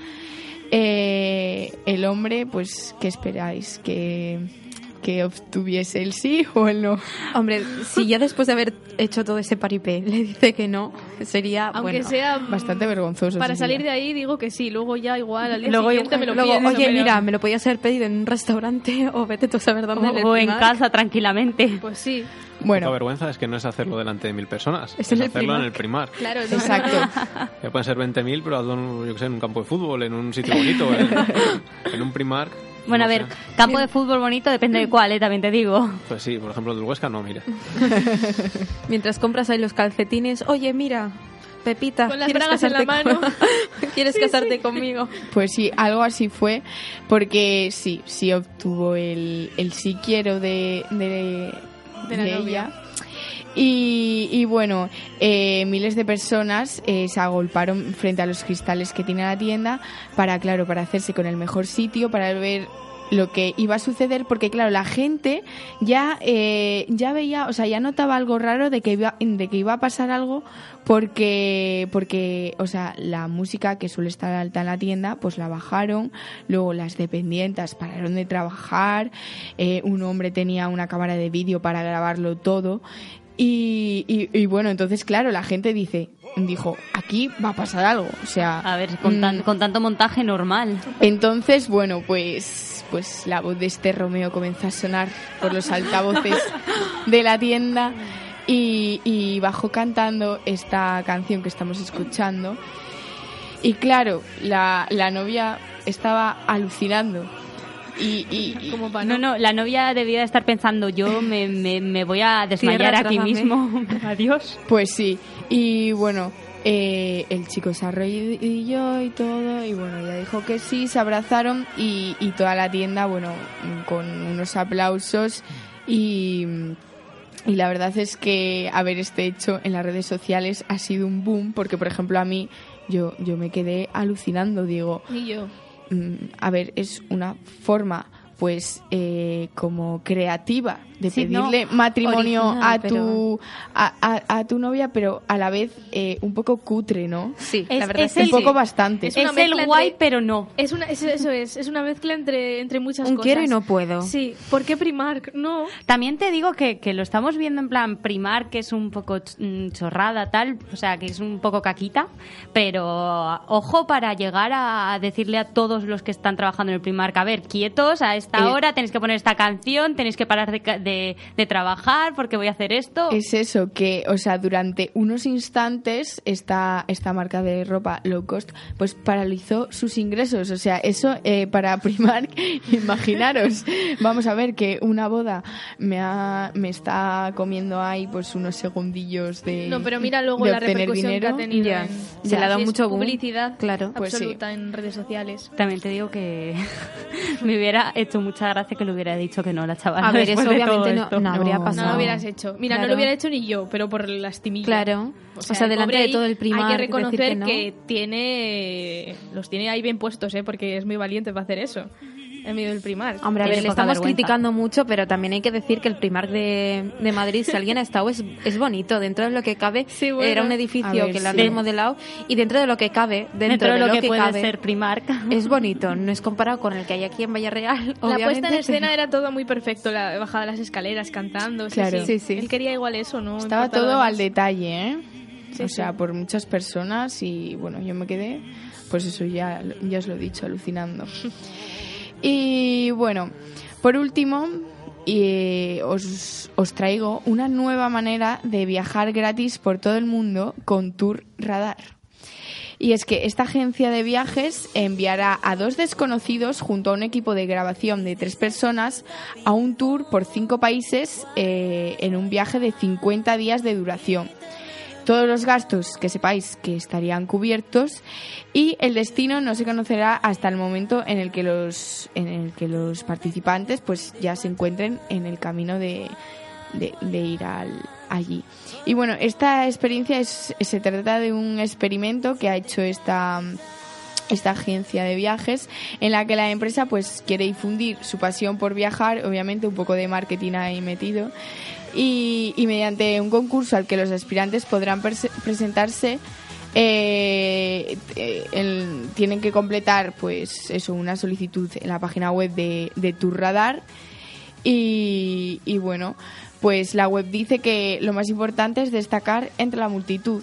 [SPEAKER 7] Eh, el hombre, pues, ¿qué esperáis? ¿Que, que obtuviese el sí o el no?
[SPEAKER 5] Hombre, si ya después de haber hecho todo ese paripé le dice que no, sería,
[SPEAKER 4] Aunque
[SPEAKER 5] bueno...
[SPEAKER 4] sea
[SPEAKER 7] Bastante vergonzoso.
[SPEAKER 4] para
[SPEAKER 7] sería.
[SPEAKER 4] salir de ahí digo que sí, luego ya igual al día
[SPEAKER 5] Luego,
[SPEAKER 4] siguiente me lo
[SPEAKER 5] luego,
[SPEAKER 4] pienso,
[SPEAKER 5] oye,
[SPEAKER 4] pero-
[SPEAKER 5] mira, me lo podías haber pedido en un restaurante o vete tú a saber dónde.
[SPEAKER 2] o
[SPEAKER 5] el
[SPEAKER 2] o en
[SPEAKER 5] Primark.
[SPEAKER 2] casa tranquilamente.
[SPEAKER 4] Pues sí,
[SPEAKER 6] La
[SPEAKER 7] Bueno,
[SPEAKER 6] vergüenza es que no es hacerlo delante de mil personas,
[SPEAKER 5] Es
[SPEAKER 6] es,
[SPEAKER 5] en el
[SPEAKER 6] hacerlo en
[SPEAKER 5] Primark.
[SPEAKER 6] el Primark.
[SPEAKER 4] claro. no,
[SPEAKER 7] exacto.
[SPEAKER 6] Que pueden ser veinte mil, pero hazlo en, yo que sé, en un campo de fútbol, en un sitio bonito, en, en un Primark.
[SPEAKER 2] Bueno, a
[SPEAKER 6] no
[SPEAKER 2] ver,
[SPEAKER 6] sé.
[SPEAKER 2] campo de fútbol bonito depende de cuál, ¿eh? También te digo.
[SPEAKER 6] Pues sí, por ejemplo, el del Huesca no, mira.
[SPEAKER 5] Mientras compras ahí los calcetines, oye, mira, Pepita,
[SPEAKER 4] Con las
[SPEAKER 5] ¿quieres
[SPEAKER 4] bragas en la
[SPEAKER 5] casarte
[SPEAKER 4] mano.
[SPEAKER 5] con- ¿Quieres casarte conmigo?
[SPEAKER 7] Pues sí, algo así fue, porque sí, sí obtuvo el, el sí quiero de, de,
[SPEAKER 4] De la
[SPEAKER 7] de
[SPEAKER 4] novia.
[SPEAKER 7] ella. Y, y bueno, eh, miles de personas eh, se agolparon frente a los cristales que tiene la tienda para, claro, para hacerse con el mejor sitio, para ver lo que iba a suceder, porque claro, la gente ya eh, ya veía, o sea, ya notaba algo raro de que iba, de que iba a pasar algo, porque porque o sea, la música que suele estar alta en la tienda pues la bajaron, luego las dependientes pararon de trabajar, eh, un hombre tenía una cámara de vídeo para grabarlo todo. Y, y, y bueno, entonces claro, la gente dice dijo, aquí va a pasar algo, o sea,
[SPEAKER 2] A ver, con, tan-
[SPEAKER 7] mm,
[SPEAKER 2] con tanto montaje normal.
[SPEAKER 7] entonces, bueno, pues, pues la voz de este Romeo comenzó a sonar por los altavoces de la tienda y, y bajó cantando esta canción que estamos escuchando. Y claro, la, la novia estaba alucinando. Y, y, y-
[SPEAKER 4] Como para
[SPEAKER 2] No, no, la novia debía de estar pensando, yo me, me, me voy a desmayar
[SPEAKER 5] Tierra,
[SPEAKER 2] aquí
[SPEAKER 5] trágame.
[SPEAKER 2] mismo. Adiós.
[SPEAKER 7] pues sí, y bueno, eh, el chico se arrodilló y todo, y bueno, ella dijo que sí, se abrazaron y, y toda la tienda, bueno, con unos aplausos y, Y la verdad es que, a ver, este hecho en las redes sociales ha sido un boom, porque, por ejemplo, a mí, yo, yo me quedé alucinando, digo,
[SPEAKER 4] Y yo.
[SPEAKER 7] mm, a ver, es una forma, pues, eh, como creativa de
[SPEAKER 2] Sí, no,
[SPEAKER 7] pedirle matrimonio
[SPEAKER 5] original,
[SPEAKER 7] a tu a, a- a tu novia, pero a la vez eh, un poco cutre, ¿no?
[SPEAKER 5] Sí,
[SPEAKER 2] Es-
[SPEAKER 5] la verdad
[SPEAKER 2] es
[SPEAKER 5] es que
[SPEAKER 2] el-
[SPEAKER 7] un poco
[SPEAKER 5] sí.
[SPEAKER 7] bastante.
[SPEAKER 4] Es una
[SPEAKER 2] Es el
[SPEAKER 4] mezcla
[SPEAKER 2] guay,
[SPEAKER 4] entre-
[SPEAKER 2] pero no.
[SPEAKER 4] Es una, es- eso es, es una mezcla entre, entre muchas
[SPEAKER 5] Un
[SPEAKER 4] cosas.
[SPEAKER 5] quiero y no puedo.
[SPEAKER 4] Sí, ¿por qué Primark? No.
[SPEAKER 2] También te digo que, que lo estamos viendo en plan Primark, que es un poco ch- mm, chorrada, tal, o sea, que es un poco caquita, pero ojo para llegar a decirle a todos los que están trabajando en el Primark, a ver, quietos, a esta
[SPEAKER 7] Eh,
[SPEAKER 2] hora tenéis que poner esta canción, tenéis que parar de, ca- de, de trabajar porque voy a hacer esto.
[SPEAKER 7] Es eso, que, o sea, durante unos instantes esta, esta marca de ropa low cost pues paralizó sus ingresos. O sea, eso eh, para Primark, imaginaros. Vamos a ver que una boda me, ha, me está comiendo ahí pues unos segundillos de
[SPEAKER 4] No, pero mira luego
[SPEAKER 7] de
[SPEAKER 4] la
[SPEAKER 7] obtener
[SPEAKER 4] repercusión
[SPEAKER 7] dinero.
[SPEAKER 4] que ha tenido.
[SPEAKER 5] Ya.
[SPEAKER 4] en-
[SPEAKER 5] Se le ha dado
[SPEAKER 4] sí, es
[SPEAKER 5] mucho boom.
[SPEAKER 4] publicidad
[SPEAKER 5] Claro.
[SPEAKER 7] Pues sí.
[SPEAKER 4] absoluta en redes sociales.
[SPEAKER 2] También te digo que me hubiera hecho mucha gracia que le hubiera dicho que no la chavala.
[SPEAKER 5] A ver,
[SPEAKER 2] después
[SPEAKER 5] eso
[SPEAKER 2] de todo
[SPEAKER 5] obviamente no-
[SPEAKER 2] esto.
[SPEAKER 5] no habría
[SPEAKER 7] No,
[SPEAKER 5] pasado.
[SPEAKER 4] No lo hubieras hecho. Mira, no
[SPEAKER 5] Claro.
[SPEAKER 4] lo hubiera hecho ni yo, pero por lastimilla.
[SPEAKER 5] Claro. O sea,
[SPEAKER 4] el
[SPEAKER 5] delante
[SPEAKER 4] pobre
[SPEAKER 5] de
[SPEAKER 4] ahí
[SPEAKER 5] todo el Primark,
[SPEAKER 4] hay que
[SPEAKER 5] decir
[SPEAKER 4] reconocer
[SPEAKER 5] que no.
[SPEAKER 4] que tiene los tiene ahí bien puestos, ¿eh? Porque es muy valiente para hacer eso en medio del Primark.
[SPEAKER 5] Hombre, a
[SPEAKER 2] Tiene
[SPEAKER 5] ver, le
[SPEAKER 2] poca
[SPEAKER 5] estamos
[SPEAKER 2] vergüenza.
[SPEAKER 5] criticando mucho, pero también hay que decir que el Primark de, de Madrid, si alguien ha estado, es, es bonito. Dentro de lo que cabe,
[SPEAKER 4] Sí, bueno.
[SPEAKER 5] era un
[SPEAKER 7] A
[SPEAKER 5] edificio
[SPEAKER 7] ver,
[SPEAKER 5] que lo han
[SPEAKER 7] sí.
[SPEAKER 5] remodelado, y dentro de lo que cabe, dentro,
[SPEAKER 2] Dentro de lo que, puede
[SPEAKER 5] cabe,
[SPEAKER 2] ser Primark.
[SPEAKER 5] es bonito. No es comparado con el que hay aquí en Villarreal,
[SPEAKER 4] La
[SPEAKER 5] obviamente.
[SPEAKER 4] puesta en escena era todo muy perfecto, la bajada de las escaleras, cantando. Sí,
[SPEAKER 7] Claro.
[SPEAKER 4] sí.
[SPEAKER 5] Sí, sí.
[SPEAKER 4] Él quería igual eso, ¿no?
[SPEAKER 7] Estaba
[SPEAKER 4] importaba
[SPEAKER 7] todo
[SPEAKER 4] más.
[SPEAKER 7] al detalle, ¿eh?
[SPEAKER 4] Sí,
[SPEAKER 7] o sea,
[SPEAKER 4] sí.
[SPEAKER 7] por muchas personas y bueno, yo me quedé, pues eso ya, ya os lo he dicho, alucinando. Y bueno, por último, eh, os, os traigo una nueva manera de viajar gratis por todo el mundo con Tour Radar. Y es que esta agencia de viajes enviará a dos desconocidos junto a un equipo de grabación de tres personas a un tour por cinco países eh, en un viaje de cincuenta días de duración. Todos los gastos que sepáis que estarían cubiertos y el destino no se conocerá hasta el momento en el que los en el que los participantes pues ya se encuentren en el camino de, de, de ir al, allí. Y bueno, esta experiencia es, se trata de un experimento que ha hecho esta esta agencia de viajes en la que la empresa pues quiere difundir su pasión por viajar, obviamente un poco de marketing ahí metido, y, y mediante un concurso al que los aspirantes podrán pres- presentarse eh, eh, el- tienen que completar pues eso, una solicitud en la página web de, de Tour Radar y, y bueno, pues la web dice que lo más importante es destacar entre la multitud.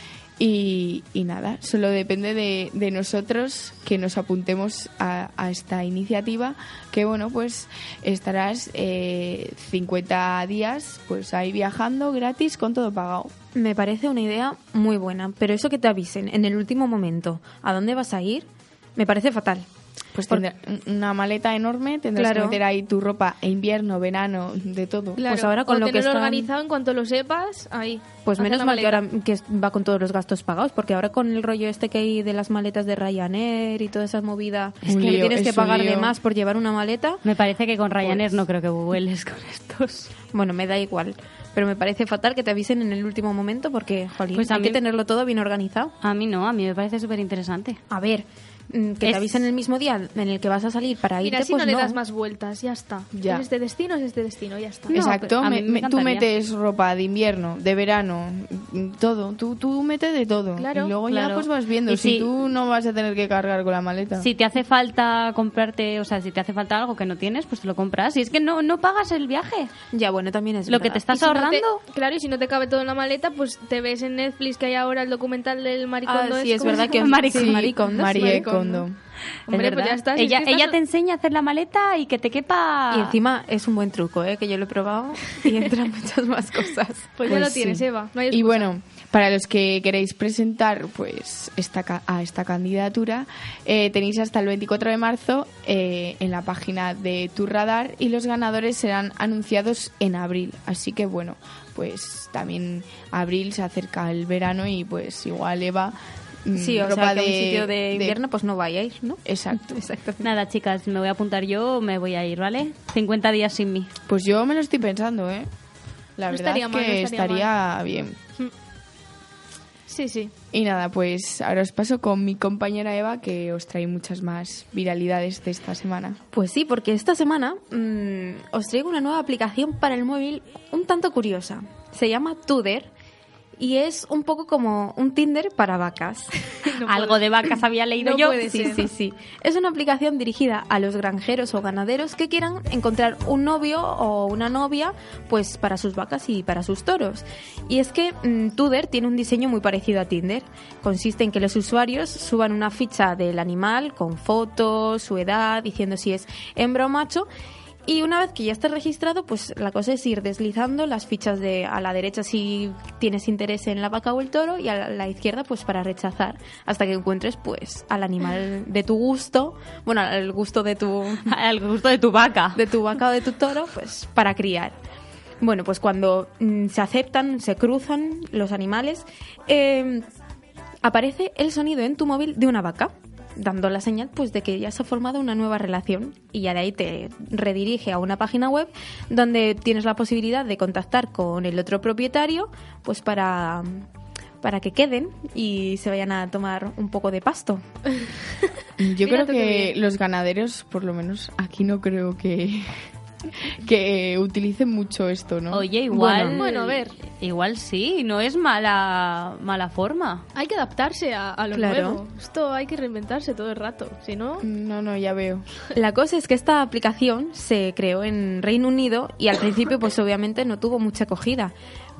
[SPEAKER 7] Y, y nada, solo depende de, de nosotros que nos apuntemos a, a esta iniciativa, que bueno, pues estarás eh, cincuenta días pues ahí viajando gratis con todo pagado.
[SPEAKER 5] Me parece una idea muy buena, pero eso que te avisen en el último momento a dónde vas a ir, me parece fatal.
[SPEAKER 7] Pues
[SPEAKER 5] Por-
[SPEAKER 7] tendrá una maleta enorme, tendrás
[SPEAKER 5] Claro.
[SPEAKER 7] que meter ahí tu ropa, e invierno, verano, de todo.
[SPEAKER 4] Claro,
[SPEAKER 5] Pues ahora con
[SPEAKER 4] o
[SPEAKER 5] lo que
[SPEAKER 4] tenerlo
[SPEAKER 5] están-
[SPEAKER 4] organizado en cuanto lo sepas, ahí.
[SPEAKER 5] Pues
[SPEAKER 4] hacer
[SPEAKER 5] menos
[SPEAKER 4] la
[SPEAKER 5] mal que
[SPEAKER 4] maleta.
[SPEAKER 5] ahora que es- va con todos los gastos pagados, porque ahora con el rollo este que hay de las maletas de Ryanair y toda esa movida,
[SPEAKER 7] Es un
[SPEAKER 5] que
[SPEAKER 7] lío,
[SPEAKER 5] tienes que
[SPEAKER 7] es un
[SPEAKER 5] pagar de
[SPEAKER 7] lío.
[SPEAKER 5] más por llevar una maleta,
[SPEAKER 2] Me parece que con Ryanair
[SPEAKER 5] Pues-
[SPEAKER 2] no creo que vueles con estos.
[SPEAKER 5] bueno, me da igual. Pero me parece fatal que te avisen en el último momento porque, jolín,
[SPEAKER 2] Pues a
[SPEAKER 5] hay
[SPEAKER 2] mí-
[SPEAKER 5] que tenerlo todo bien organizado.
[SPEAKER 2] A mí no, a mí me parece súper interesante.
[SPEAKER 5] A ver, mm, que
[SPEAKER 2] Es-
[SPEAKER 5] te avisen el mismo día en el que vas a salir para
[SPEAKER 4] Mira,
[SPEAKER 5] irte,
[SPEAKER 4] si
[SPEAKER 5] pues
[SPEAKER 4] no le das más vueltas, ya está.
[SPEAKER 7] Ya.
[SPEAKER 4] Es este destino, es este destino, ya está.
[SPEAKER 2] No,
[SPEAKER 7] Exacto,
[SPEAKER 2] pero a mí
[SPEAKER 7] me-
[SPEAKER 2] me
[SPEAKER 7] me- tú
[SPEAKER 2] encantaría.
[SPEAKER 7] metes ropa de invierno, de verano, mm, todo, tú, tú metes de todo.
[SPEAKER 4] Claro,
[SPEAKER 7] y luego
[SPEAKER 2] claro.
[SPEAKER 7] ya pues vas viendo,
[SPEAKER 2] Y
[SPEAKER 7] si
[SPEAKER 2] si-
[SPEAKER 7] tú no vas a tener que cargar con la maleta.
[SPEAKER 2] Si te hace falta comprarte, o sea, si te hace falta algo que no tienes, pues te lo compras. Y es que no, no pagas el viaje.
[SPEAKER 5] Ya, bueno, también es
[SPEAKER 2] Lo que
[SPEAKER 5] verdad.
[SPEAKER 2] te estás
[SPEAKER 4] Y si no
[SPEAKER 2] ahorrando.
[SPEAKER 4] te- claro, y si no te cabe todo en la maleta, pues te ves en Netflix que hay ahora el documental del
[SPEAKER 5] Ah,
[SPEAKER 4] maricondo.
[SPEAKER 5] sí,
[SPEAKER 4] ese,
[SPEAKER 5] es
[SPEAKER 4] ¿cómo
[SPEAKER 5] verdad
[SPEAKER 4] se
[SPEAKER 5] que
[SPEAKER 4] llama?
[SPEAKER 5] Maricondo.
[SPEAKER 7] Sí,
[SPEAKER 5] Maricondo,
[SPEAKER 7] Marie
[SPEAKER 4] Maricondo.
[SPEAKER 7] Kondo.
[SPEAKER 4] Hombre,
[SPEAKER 2] Es
[SPEAKER 4] pues ya
[SPEAKER 2] verdad.
[SPEAKER 4] está. si es
[SPEAKER 2] Ella,
[SPEAKER 4] que estás-
[SPEAKER 2] ella te enseña a hacer la maleta y que te quepa.
[SPEAKER 5] Y encima es un buen truco, ¿eh? Que yo lo he probado y entran muchas más cosas.
[SPEAKER 4] Pues, ya
[SPEAKER 7] Pues
[SPEAKER 4] lo tienes,
[SPEAKER 7] sí.
[SPEAKER 4] Eva. No hay
[SPEAKER 7] Y
[SPEAKER 4] excusa.
[SPEAKER 7] bueno, para los que queréis presentar pues esta ca- a esta candidatura, eh, tenéis hasta el veinticuatro de marzo eh, en la página de Tour Radar y los ganadores serán anunciados en abril. Así que bueno, pues también abril se acerca el verano y pues igual Eva mm,
[SPEAKER 5] Sí, o
[SPEAKER 7] ropa
[SPEAKER 5] sea, que a un
[SPEAKER 7] de-
[SPEAKER 5] sitio de
[SPEAKER 7] de-
[SPEAKER 5] invierno pues no vayáis, ¿no?
[SPEAKER 7] Exacto.
[SPEAKER 5] Exacto.
[SPEAKER 2] Nada, chicas, me voy a apuntar yo, me voy a ir, ¿vale? cincuenta días sin mí.
[SPEAKER 7] Pues yo me lo estoy pensando, ¿eh? La
[SPEAKER 4] No
[SPEAKER 7] verdad
[SPEAKER 4] estaría
[SPEAKER 7] es
[SPEAKER 4] mal,
[SPEAKER 7] que
[SPEAKER 4] no estaría
[SPEAKER 7] estaría bien.
[SPEAKER 4] Sí, sí.
[SPEAKER 7] Y nada, pues ahora os paso con mi compañera Eva, que os trae muchas más viralidades de esta semana.
[SPEAKER 5] Pues sí, porque esta semana mmm, os traigo una nueva aplicación para el móvil un tanto curiosa. Se llama Tudor y es un poco como un Tinder para vacas.
[SPEAKER 4] No
[SPEAKER 2] Algo
[SPEAKER 4] puede-
[SPEAKER 2] de vacas había leído
[SPEAKER 4] no
[SPEAKER 2] yo.
[SPEAKER 4] puede
[SPEAKER 5] Sí,
[SPEAKER 4] ser.
[SPEAKER 5] sí, sí. Es una aplicación dirigida a los granjeros o ganaderos que quieran encontrar un novio o una novia pues para sus vacas y para sus toros. Y es que mmm, Tudor tiene un diseño muy parecido a Tinder. Consiste en que los usuarios suban una ficha del animal con fotos, su edad, diciendo si es hembra o macho. Y una vez que ya esté registrado, pues la cosa es ir deslizando las fichas de a la derecha si tienes interés en la vaca o el toro y a la izquierda pues para rechazar hasta que encuentres pues al animal de tu gusto, bueno, al gusto de tu
[SPEAKER 2] Al gusto de tu vaca.
[SPEAKER 5] de tu vaca o de tu toro, pues para criar. Bueno, pues cuando mm, se aceptan, se cruzan los animales, eh, aparece el sonido en tu móvil de una vaca, dando la señal pues de que ya se ha formado una nueva relación y ya de ahí te redirige a una página web donde tienes la posibilidad de contactar con el otro propietario pues para, para que queden y se vayan a tomar un poco de pasto.
[SPEAKER 7] Yo
[SPEAKER 4] Mira
[SPEAKER 7] creo
[SPEAKER 4] tú qué
[SPEAKER 7] que
[SPEAKER 4] bien.
[SPEAKER 7] los ganaderos, por lo menos aquí no creo que, que utilicen mucho esto, ¿no?
[SPEAKER 2] Oye, igual.
[SPEAKER 4] Bueno, bueno, a ver.
[SPEAKER 2] Igual sí, no es mala, mala forma.
[SPEAKER 4] Hay que adaptarse a, a lo
[SPEAKER 5] Claro.
[SPEAKER 4] nuevo. Esto hay que reinventarse todo el rato. Si no,
[SPEAKER 7] No, no, ya veo.
[SPEAKER 5] La cosa es que esta aplicación se creó en Reino Unido y al principio pues obviamente no tuvo mucha acogida.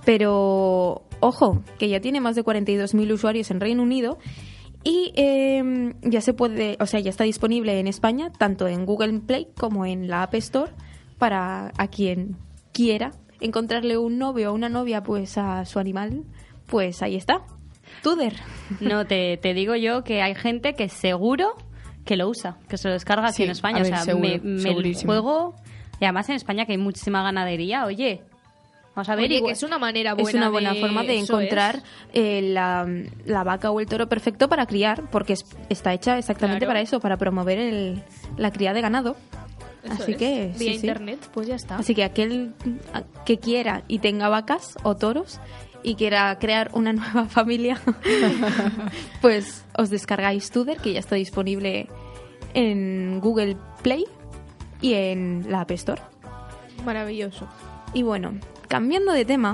[SPEAKER 5] Pero ojo, que ya tiene más de cuarenta y dos mil usuarios en Reino Unido y eh, ya se puede, o sea, ya está disponible en España tanto en Google Play como en la App Store para a quien quiera encontrarle un novio o una novia pues a su animal, pues ahí está. Tudor.
[SPEAKER 2] No, te, te digo yo que hay gente que seguro que lo usa, que se lo descarga aquí
[SPEAKER 7] Sí,
[SPEAKER 2] en España.
[SPEAKER 7] a ver,
[SPEAKER 2] o sea,
[SPEAKER 7] seguro,
[SPEAKER 2] me, me
[SPEAKER 7] segurísimo.
[SPEAKER 2] juego. Y además en España que hay muchísima ganadería, oye. Vamos a ver,
[SPEAKER 4] oye, que
[SPEAKER 2] igual-
[SPEAKER 4] es una manera buena
[SPEAKER 5] Es una buena
[SPEAKER 4] de-
[SPEAKER 5] forma de
[SPEAKER 4] eso
[SPEAKER 5] encontrar
[SPEAKER 4] es.
[SPEAKER 5] eh, la, la vaca o el toro perfecto para criar, porque es- está hecha exactamente
[SPEAKER 4] Claro.
[SPEAKER 5] para eso, para promover el- la cría de ganado.
[SPEAKER 4] Eso
[SPEAKER 5] Así
[SPEAKER 4] es.
[SPEAKER 5] que,
[SPEAKER 4] Vía
[SPEAKER 5] sí, sí.
[SPEAKER 4] internet, pues ya está.
[SPEAKER 5] Así que aquel a- que quiera y tenga vacas o toros y quiera crear una nueva familia, pues os descargáis Tudor, que ya está disponible en Google Play y en la App Store.
[SPEAKER 4] Maravilloso.
[SPEAKER 5] Y bueno, cambiando de tema,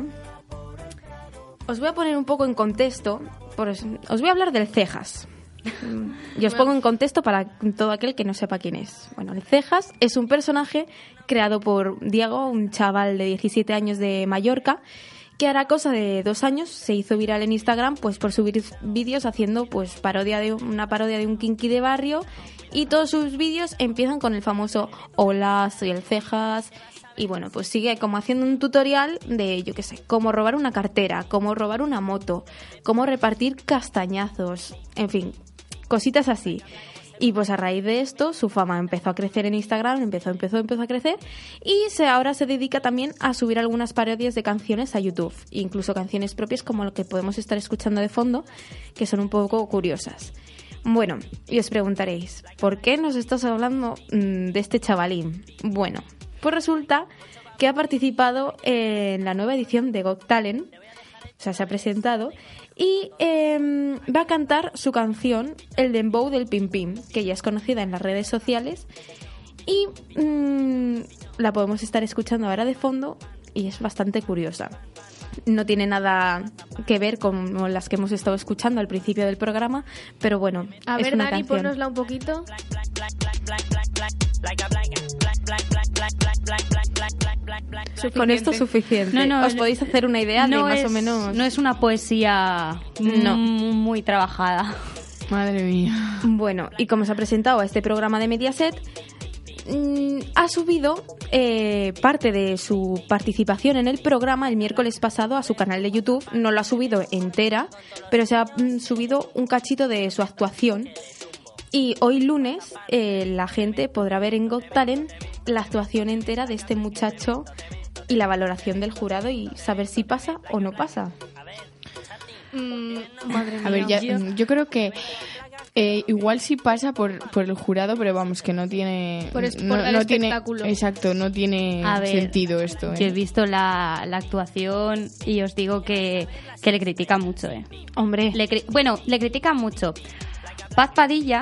[SPEAKER 5] os voy a poner un poco en contexto, por es- os voy a hablar del Cejas. Y os pongo en contexto para todo aquel que no sepa quién es. Bueno, el Cejas es un personaje creado por Diego, un chaval de diecisiete años de Mallorca, que hará cosa de dos años se hizo viral en Instagram pues por subir vídeos haciendo pues parodia de una parodia de un kinky de barrio, y todos sus vídeos empiezan con el famoso hola, soy el Cejas. Y bueno, pues sigue como haciendo un tutorial de, yo qué sé, cómo robar una cartera, cómo robar una moto, cómo repartir castañazos, en fin, cositas así. Y pues a raíz de esto, su fama empezó a crecer en Instagram, empezó, empezó, empezó a crecer. Y se, ahora se dedica también a subir algunas parodias de canciones a YouTube. Incluso canciones propias como lo que podemos estar escuchando de fondo, que son un poco curiosas. Bueno, y os preguntaréis, ¿por qué nos estás hablando mmm, de este chavalín? Bueno, pues resulta que ha participado en la nueva edición de Got Talent, o sea, se ha presentado, y eh, va a cantar su canción, el Dembow del Pim Pim, que ya es conocida en las redes sociales, y mmm, la podemos estar escuchando ahora de fondo, y es bastante curiosa. No tiene nada que ver con las que hemos estado escuchando al principio del programa, pero bueno,
[SPEAKER 4] A
[SPEAKER 5] es
[SPEAKER 4] ver,
[SPEAKER 5] una
[SPEAKER 4] Dani,
[SPEAKER 5] canción.
[SPEAKER 4] ponnosla un poquito.
[SPEAKER 5] Con esto es suficiente.
[SPEAKER 2] No, no,
[SPEAKER 5] Os
[SPEAKER 2] no.
[SPEAKER 5] podéis hacer una idea
[SPEAKER 2] no
[SPEAKER 5] de más
[SPEAKER 2] es,
[SPEAKER 5] o menos.
[SPEAKER 2] No es una poesía
[SPEAKER 5] No.
[SPEAKER 2] mm, muy trabajada.
[SPEAKER 7] Madre mía.
[SPEAKER 5] Bueno, y como se ha presentado a este programa de Mediaset, mm, ha subido eh, parte de su participación en el programa el miércoles pasado a su canal de YouTube. No lo ha subido entera, pero se ha mm, subido un cachito de su actuación. Y hoy lunes eh, la gente podrá ver en Got Talent la actuación entera de este muchacho y la valoración del jurado y saber si pasa o no pasa.
[SPEAKER 4] Mm, madre mía.
[SPEAKER 7] A ver, ya-
[SPEAKER 4] Yo-
[SPEAKER 7] yo creo que Eh, igual sí pasa por, por el jurado, pero vamos, que no tiene...
[SPEAKER 4] Por es-
[SPEAKER 7] no,
[SPEAKER 4] por dar
[SPEAKER 7] no tiene,
[SPEAKER 4] espectáculo.
[SPEAKER 7] exacto, no tiene
[SPEAKER 2] A ver,
[SPEAKER 7] sentido esto.
[SPEAKER 2] Yo he
[SPEAKER 7] ¿eh?
[SPEAKER 2] visto la, la actuación y os digo que, que le critican mucho, ¿eh?
[SPEAKER 5] Hombre,
[SPEAKER 2] Le cri- bueno, le critican mucho. Paz Padilla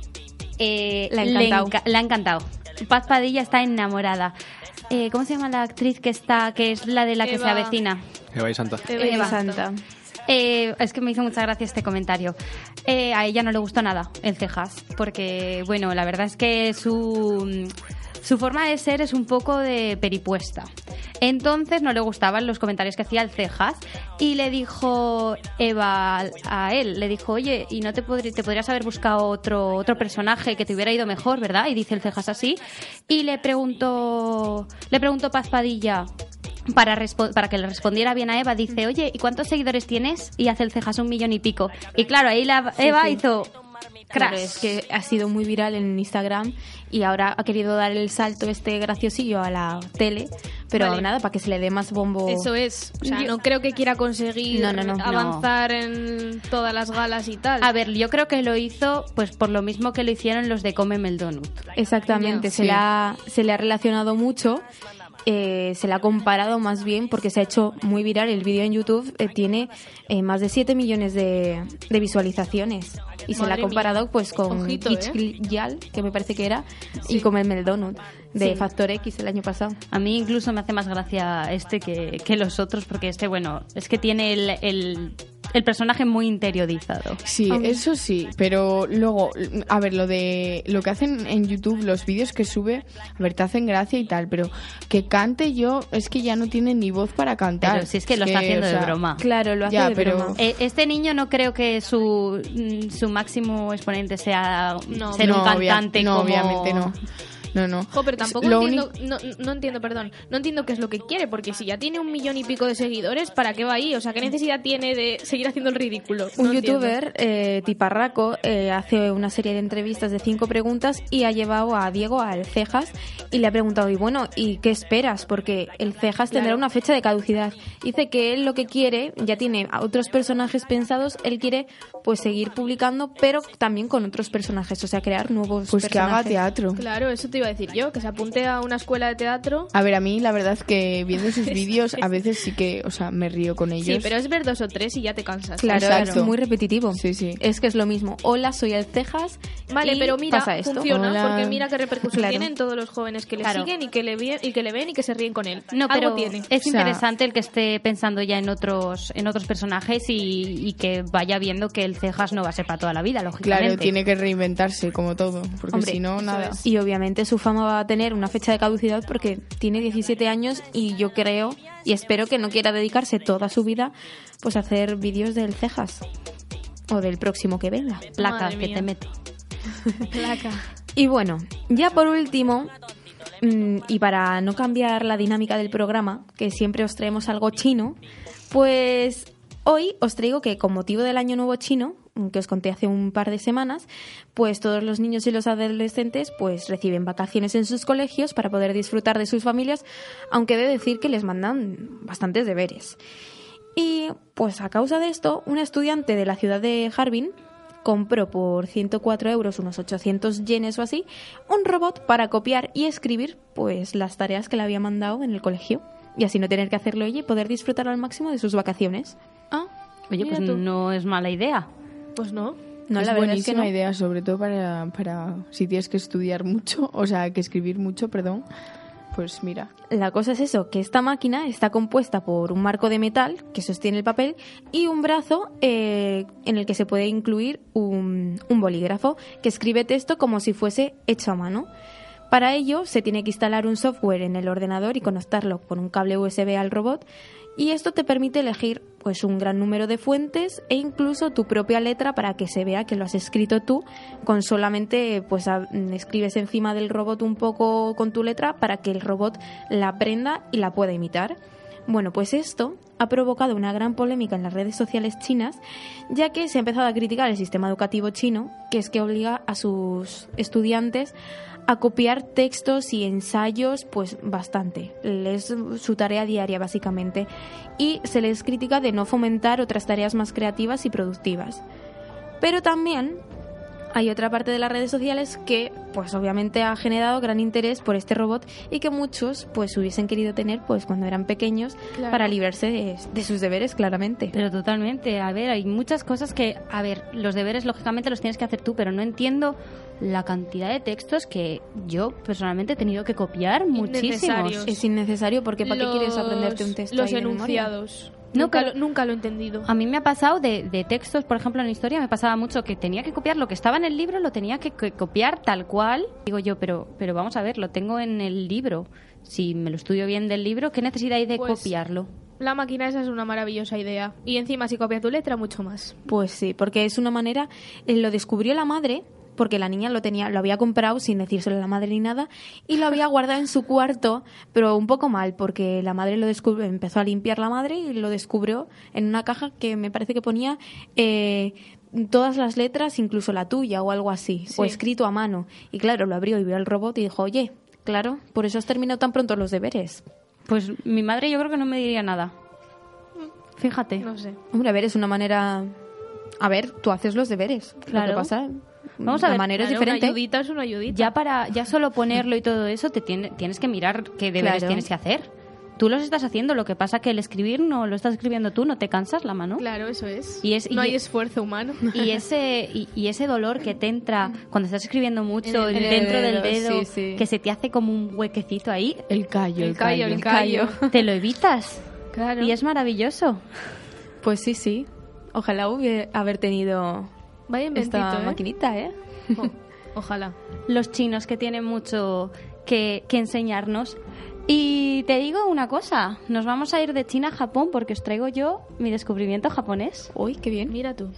[SPEAKER 2] eh,
[SPEAKER 5] Le ha encantado.
[SPEAKER 2] enca- le ha encantado. Paz Padilla está enamorada. Eh, ¿Cómo se llama la actriz que está, que es la de la que
[SPEAKER 4] Eva.
[SPEAKER 2] se avecina?
[SPEAKER 6] Eva y Santa.
[SPEAKER 4] Eva
[SPEAKER 5] Eva
[SPEAKER 4] Santa.
[SPEAKER 5] Santa.
[SPEAKER 2] Eh, es que me hizo mucha gracia este comentario. Eh, a ella no le gustó nada el Cejas, porque, bueno, la verdad es que su, su forma de ser es un poco de peripuesta. Entonces no le gustaban los comentarios que hacía el Cejas y le dijo Eva a él, le dijo, oye, ¿y no te, podrí- te podrías haber buscado otro, otro personaje que te hubiera ido mejor, verdad? Y dice el Cejas así. Y le preguntó, le preguntó Paz Padilla, para, respo- para que le respondiera bien a Eva, dice, oye, ¿y cuántos seguidores tienes? Y hace el Cejas un millón y pico. Y claro, ahí la Eva
[SPEAKER 5] sí.
[SPEAKER 2] hizo
[SPEAKER 5] Claro,
[SPEAKER 2] crash.
[SPEAKER 5] es que ha sido muy viral en Instagram y ahora ha querido dar el salto este graciosillo a la tele, pero
[SPEAKER 4] Vale.
[SPEAKER 5] nada, para que se le dé más bombo.
[SPEAKER 4] Eso es. O sea,
[SPEAKER 2] Yo-
[SPEAKER 4] no creo que quiera conseguir
[SPEAKER 5] No, no, no.
[SPEAKER 4] avanzar en todas las galas y tal.
[SPEAKER 2] A ver, yo creo que lo hizo pues por lo mismo que lo hicieron los de Cómeme el Donut.
[SPEAKER 5] Exactamente, se,
[SPEAKER 7] Sí.
[SPEAKER 5] le ha, se le ha relacionado mucho, eh, se le ha comparado más bien porque se ha hecho muy viral. El vídeo en YouTube eh, tiene eh, más de siete millones de, de visualizaciones y se le
[SPEAKER 4] Madre
[SPEAKER 5] ha comparado
[SPEAKER 4] mía.
[SPEAKER 5] pues con
[SPEAKER 4] Ojito,
[SPEAKER 5] Kitsch Yal, que me parece que era, y Comerme el Donut de
[SPEAKER 2] Sí.
[SPEAKER 5] Factor X el año pasado.
[SPEAKER 2] A mí incluso me hace más gracia este que, que los otros, porque este, bueno, es que tiene el, el, el personaje muy interiorizado.
[SPEAKER 7] Sí, eso sí, pero luego, a ver, lo de lo que hacen en YouTube, los vídeos que sube, a ver, te hacen gracia y tal, pero que cante yo, es que ya no tiene ni voz para cantar.
[SPEAKER 2] Pero si es que lo está haciendo
[SPEAKER 7] o
[SPEAKER 2] de
[SPEAKER 7] sea,
[SPEAKER 2] broma.
[SPEAKER 5] Claro, lo hace
[SPEAKER 7] Ya,
[SPEAKER 5] de
[SPEAKER 7] pero-
[SPEAKER 5] broma.
[SPEAKER 2] Eh, Este niño no creo que su, mm, su máximo exponente sea
[SPEAKER 4] No.
[SPEAKER 2] ser
[SPEAKER 7] no,
[SPEAKER 2] un
[SPEAKER 7] obvia-
[SPEAKER 2] cantante
[SPEAKER 7] no,
[SPEAKER 2] como...
[SPEAKER 7] obviamente no. No, no.
[SPEAKER 4] Jo, pero tampoco
[SPEAKER 7] Lo
[SPEAKER 4] entiendo,
[SPEAKER 7] uni-
[SPEAKER 4] no, no entiendo, perdón, no entiendo qué es lo que quiere, porque si ya tiene un millón y pico de seguidores, ¿para qué va ahí? O sea, ¿qué necesidad tiene de seguir haciendo el ridículo?
[SPEAKER 5] Un
[SPEAKER 4] No entiendo.
[SPEAKER 5] youtuber, eh, Tiparraco, eh, hace una serie de entrevistas de cinco preguntas y ha llevado a Diego al Cejas y le ha preguntado, y bueno, ¿y qué esperas? Porque el Cejas tendrá
[SPEAKER 4] Claro.
[SPEAKER 5] una fecha de caducidad. Dice que él lo que quiere, ya tiene a otros personajes pensados, él quiere pues seguir publicando, pero también con otros personajes, o sea, crear nuevos
[SPEAKER 7] Pues que haga
[SPEAKER 5] personajes.
[SPEAKER 7] teatro.
[SPEAKER 4] Claro, eso te iba a decir yo, que se apunte a una escuela de teatro.
[SPEAKER 7] A ver, a mí la verdad es que viendo sus vídeos a veces sí que, o sea, me río con ellos.
[SPEAKER 4] Sí, pero es ver dos o tres y ya te cansas.
[SPEAKER 5] Claro,
[SPEAKER 7] Exacto.
[SPEAKER 5] es muy repetitivo.
[SPEAKER 7] Sí, sí.
[SPEAKER 5] Es que es lo mismo. Hola, soy el Cejas.
[SPEAKER 4] Vale,
[SPEAKER 5] y
[SPEAKER 4] pero mira,
[SPEAKER 5] pasa esto.
[SPEAKER 4] funciona,
[SPEAKER 7] Hola.
[SPEAKER 4] porque mira qué repercusión
[SPEAKER 5] Claro.
[SPEAKER 4] tienen todos los jóvenes que le
[SPEAKER 2] Claro.
[SPEAKER 4] siguen y que le, vi- y que le ven y que se ríen con él.
[SPEAKER 2] No,
[SPEAKER 4] Algo
[SPEAKER 2] pero
[SPEAKER 4] tiene.
[SPEAKER 2] es
[SPEAKER 7] O sea-
[SPEAKER 2] interesante el que esté pensando ya en otros en otros personajes y, y que vaya viendo que el Cejas no va a ser para toda la vida, lógicamente.
[SPEAKER 7] Claro, tiene que reinventarse como todo, porque
[SPEAKER 5] Hombre,
[SPEAKER 7] si no,
[SPEAKER 5] eso
[SPEAKER 7] nada.
[SPEAKER 5] Y obviamente su fama va a tener una fecha de caducidad porque tiene diecisiete años y yo creo y espero que no quiera dedicarse toda su vida pues a hacer vídeos del Cejas o del próximo que venga.
[SPEAKER 2] Placa
[SPEAKER 4] Madre
[SPEAKER 2] que
[SPEAKER 4] mía.
[SPEAKER 2] te mete.
[SPEAKER 4] Placa.
[SPEAKER 5] Y bueno, ya por último, mm, y para no cambiar la dinámica del programa, que siempre os traemos algo chino, pues hoy os traigo que con motivo del Año Nuevo Chino, que os conté hace un par de semanas, pues todos los niños y los adolescentes pues reciben vacaciones en sus colegios para poder disfrutar de sus familias, aunque he de decir que les mandan bastantes deberes. Y pues a causa de esto, una estudiante de la ciudad de Harbin compró por ciento cuatro euros, unos ochocientos yenes o así, un robot para copiar y escribir pues las tareas que le había mandado en el colegio. Y así no tener que hacerlo ella y poder disfrutar al máximo de sus vacaciones.
[SPEAKER 4] Ah,
[SPEAKER 2] Oye,
[SPEAKER 4] mira
[SPEAKER 2] pues
[SPEAKER 4] tú.
[SPEAKER 2] no es mala idea.
[SPEAKER 4] Pues no.
[SPEAKER 5] No,
[SPEAKER 7] es
[SPEAKER 5] la verdad es que
[SPEAKER 7] buenísima
[SPEAKER 5] no.
[SPEAKER 7] idea, sobre todo para, para si tienes que estudiar mucho, o sea, que escribir mucho, perdón. Pues mira,
[SPEAKER 5] La cosa es eso, que esta máquina está compuesta por un marco de metal que sostiene el papel y un brazo eh, en el que se puede incluir un, un bolígrafo que escribe texto como si fuese hecho a mano. Para ello se tiene que instalar un software en el ordenador y conectarlo con un cable U S B al robot, y esto te permite elegir pues un gran número de fuentes e incluso tu propia letra para que se vea que lo has escrito tú, con solamente pues a- escribes encima del robot un poco con tu letra para que el robot la aprenda y la pueda imitar. Bueno, pues esto ha provocado una gran polémica en las redes sociales chinas, ya que se ha empezado a criticar el sistema educativo chino, que es que obliga a sus estudiantes a copiar textos y ensayos pues bastante. Es su tarea diaria básicamente, y se les critica de no fomentar otras tareas más creativas y productivas. Pero también hay otra parte de las redes sociales que, pues obviamente ha generado gran interés por este robot y que muchos, pues hubiesen querido tener, pues cuando eran pequeños,
[SPEAKER 4] Claro.
[SPEAKER 5] para librarse de, de sus deberes, claramente.
[SPEAKER 2] Pero totalmente, a ver, hay muchas cosas que, a ver, los deberes lógicamente los tienes que hacer tú, pero no entiendo la cantidad de textos que yo personalmente he tenido que copiar muchísimos.
[SPEAKER 4] Innecesarios.
[SPEAKER 5] Es innecesario porque ¿para qué quieres aprenderte un texto
[SPEAKER 4] Los
[SPEAKER 5] ahí de memoria?
[SPEAKER 4] enunciados.
[SPEAKER 2] No,
[SPEAKER 4] nunca,
[SPEAKER 2] pero-
[SPEAKER 4] lo, nunca lo he entendido.
[SPEAKER 2] A mí me ha pasado de, de textos, por ejemplo, en historia, me pasaba mucho que tenía que copiar lo que estaba en el libro, lo tenía que, que copiar tal cual. Digo yo, pero, pero vamos a ver, lo tengo en el libro. Si me lo estudio bien del libro, ¿qué necesidad hay de
[SPEAKER 4] Pues-
[SPEAKER 2] copiarlo?
[SPEAKER 4] La máquina esa es una maravillosa idea. Y encima, si copia tu letra, mucho más.
[SPEAKER 5] Pues sí, porque es una manera, eh, lo descubrió la madre, porque la niña lo tenía, lo había comprado sin decírselo a la madre ni nada, y lo había guardado en su cuarto, pero un poco mal, porque la madre lo descubrió, empezó a limpiar la madre y lo descubrió en una caja que me parece que ponía eh, todas las letras, incluso la tuya o algo así,
[SPEAKER 4] Sí.
[SPEAKER 5] o escrito a mano. Y claro, lo abrió y vio el robot y dijo, oye, claro, por eso has terminado tan pronto los deberes.
[SPEAKER 2] Pues mi madre yo creo que no me diría nada. Fíjate.
[SPEAKER 4] No sé.
[SPEAKER 5] Hombre, a ver, es una manera... A ver, tú haces los deberes.
[SPEAKER 2] Claro.
[SPEAKER 5] Lo que pasa,
[SPEAKER 2] Vamos a
[SPEAKER 5] la
[SPEAKER 2] ver,
[SPEAKER 5] manera es
[SPEAKER 4] Claro,
[SPEAKER 5] diferente.
[SPEAKER 4] Una ayudita es una ayudita.
[SPEAKER 2] Ya para ya solo ponerlo y todo eso te tiene- tienes que mirar qué deberes
[SPEAKER 5] Claro.
[SPEAKER 2] tienes que hacer. Tú los estás haciendo, lo que pasa que el escribir no lo estás escribiendo tú, no te cansas la mano.
[SPEAKER 4] Claro, eso es.
[SPEAKER 2] Y es-
[SPEAKER 4] no
[SPEAKER 2] y-
[SPEAKER 4] hay esfuerzo humano.
[SPEAKER 2] Y ese y, y ese dolor que te entra cuando estás escribiendo mucho
[SPEAKER 5] En el-
[SPEAKER 2] dentro
[SPEAKER 5] en el
[SPEAKER 2] del
[SPEAKER 5] dedo,
[SPEAKER 2] dedo,
[SPEAKER 5] sí, sí.
[SPEAKER 2] que se te hace como un huequecito ahí,
[SPEAKER 7] El callo, el,
[SPEAKER 4] El callo, el
[SPEAKER 7] callo.
[SPEAKER 4] callo.
[SPEAKER 2] te lo evitas.
[SPEAKER 4] Claro.
[SPEAKER 2] Y es maravilloso.
[SPEAKER 5] Pues sí, sí. Ojalá hubiera haber tenido
[SPEAKER 4] Vaya inventito,
[SPEAKER 5] esta
[SPEAKER 4] ¿eh?
[SPEAKER 5] maquinita, ¿eh?
[SPEAKER 4] O- ojalá.
[SPEAKER 2] Los chinos que tienen mucho que, que enseñarnos. Y te digo una cosa, nos vamos a ir de China a Japón porque os traigo yo mi descubrimiento japonés.
[SPEAKER 5] Uy, qué bien.
[SPEAKER 4] Mira tú.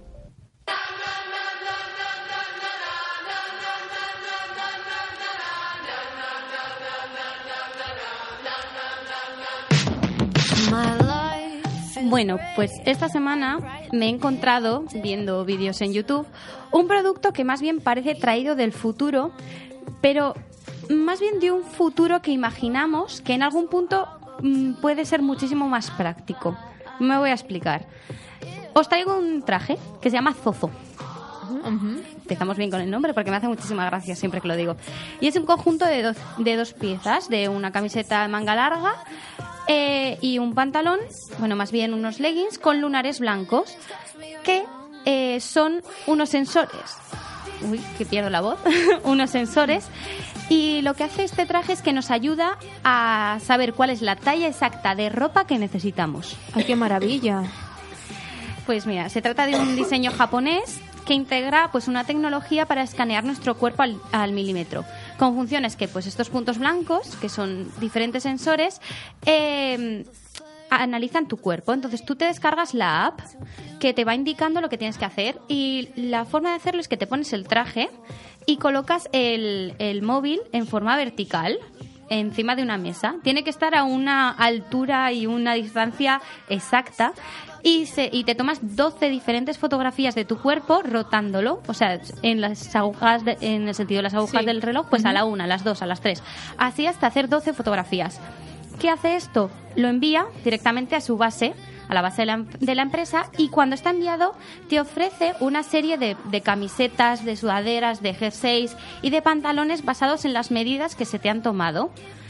[SPEAKER 2] Bueno, pues esta semana me he encontrado, viendo vídeos en YouTube, un producto que más bien parece traído del futuro, pero más bien de un futuro que imaginamos que en algún punto mm, puede ser muchísimo más práctico. Me voy a explicar. Os traigo un traje que se llama Zozo. Empezamos bien con el nombre porque me hace muchísima gracia siempre que lo digo. Y es un conjunto de dos, de dos piezas, de una camiseta de manga larga eh, y un pantalón, bueno, más bien unos leggings con lunares blancos, que eh, son unos sensores. Uy, que pierdo la voz. Unos sensores. Y lo que hace este traje es que nos ayuda a saber cuál es la talla exacta de ropa que necesitamos.
[SPEAKER 5] Ay, qué maravilla.
[SPEAKER 2] Pues mira, se trata de un diseño japonés que integra pues una tecnología para escanear nuestro cuerpo al, al milímetro, con funciones que pues estos puntos blancos, que son diferentes sensores, eh, analizan tu cuerpo. Entonces tú te descargas la app que te va indicando lo que tienes que hacer, y la forma de hacerlo es que te pones el traje y colocas el, el móvil en forma vertical encima de una mesa. Tiene que estar a una altura y una distancia exacta. Y, se, y te tomas doce diferentes fotografías de tu cuerpo rotándolo, o sea, en las agujas, de- en el sentido de las agujas
[SPEAKER 4] Sí.
[SPEAKER 2] del reloj, pues a la una, a las dos, a las tres. Así hasta hacer doce fotografías. ¿Qué hace esto? Lo envía directamente a su base, a la base de la, em- de la empresa, y cuando está enviado te ofrece una serie de, de camisetas, de sudaderas, de jerseys y de pantalones basados en las medidas que se te han tomado.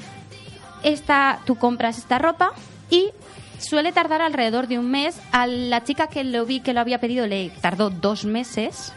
[SPEAKER 2] Esta, tú compras esta ropa y suele tardar alrededor de un mes. A la chica que lo vi que lo había pedido le tardó dos meses.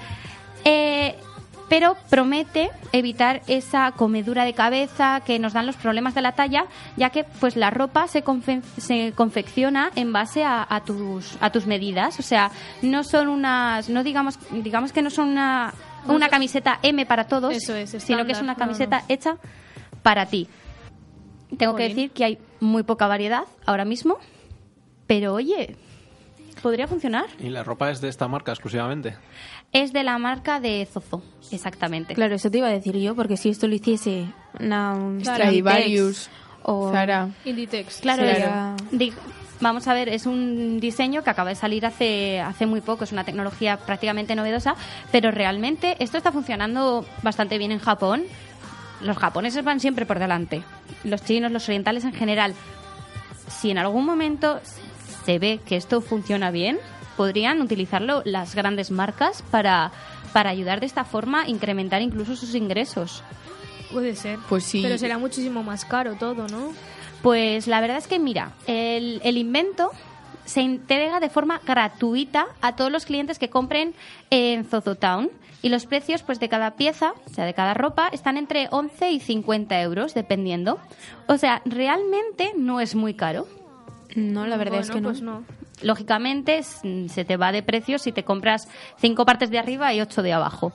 [SPEAKER 2] Eh, pero promete evitar esa comedura de cabeza que nos dan los problemas de la talla, ya que pues la ropa se, confe- se confecciona en base a, a tus a tus medidas. O sea, no son unas, no digamos digamos que no son una
[SPEAKER 4] No
[SPEAKER 2] una
[SPEAKER 4] son-
[SPEAKER 2] camiseta M para todos,
[SPEAKER 4] Eso es,
[SPEAKER 2] sino que es una
[SPEAKER 4] estándar. No,
[SPEAKER 2] camiseta
[SPEAKER 4] no.
[SPEAKER 2] hecha para ti. Tengo que
[SPEAKER 4] Jolín.
[SPEAKER 2] decir que hay muy poca variedad ahora mismo, pero oye, podría funcionar.
[SPEAKER 6] ¿Y la ropa es de esta marca exclusivamente?
[SPEAKER 2] Es de la marca de Zozo, exactamente.
[SPEAKER 5] Claro, eso te iba a decir yo, porque si esto lo hiciese una un
[SPEAKER 7] Stradivarius,
[SPEAKER 5] o
[SPEAKER 7] Zara.
[SPEAKER 4] Inditex.
[SPEAKER 2] Claro,
[SPEAKER 5] Sería-
[SPEAKER 2] es- di- vamos a ver, es un diseño que acaba de salir hace, hace muy poco, es una tecnología prácticamente novedosa, pero realmente esto está funcionando bastante bien en Japón. Los japoneses van siempre por delante, los chinos, los orientales en general. Si en algún momento se ve que esto funciona bien, podrían utilizarlo las grandes marcas para, para ayudar de esta forma a incrementar incluso sus ingresos.
[SPEAKER 4] Puede ser.
[SPEAKER 7] Pues sí.
[SPEAKER 4] Pero será muchísimo más caro todo, ¿no?
[SPEAKER 2] Pues la verdad es que, mira, el, el invento se entrega de forma gratuita a todos los clientes que compren en Zozotown. Y los precios pues de cada pieza, o sea, de cada ropa, están entre once y cincuenta euros, dependiendo. O sea, realmente no es muy caro.
[SPEAKER 5] No, la verdad
[SPEAKER 4] Bueno,
[SPEAKER 5] es que no.
[SPEAKER 4] pues no.
[SPEAKER 2] Lógicamente, s- se te va de precio si te compras cinco partes de arriba y ocho de abajo.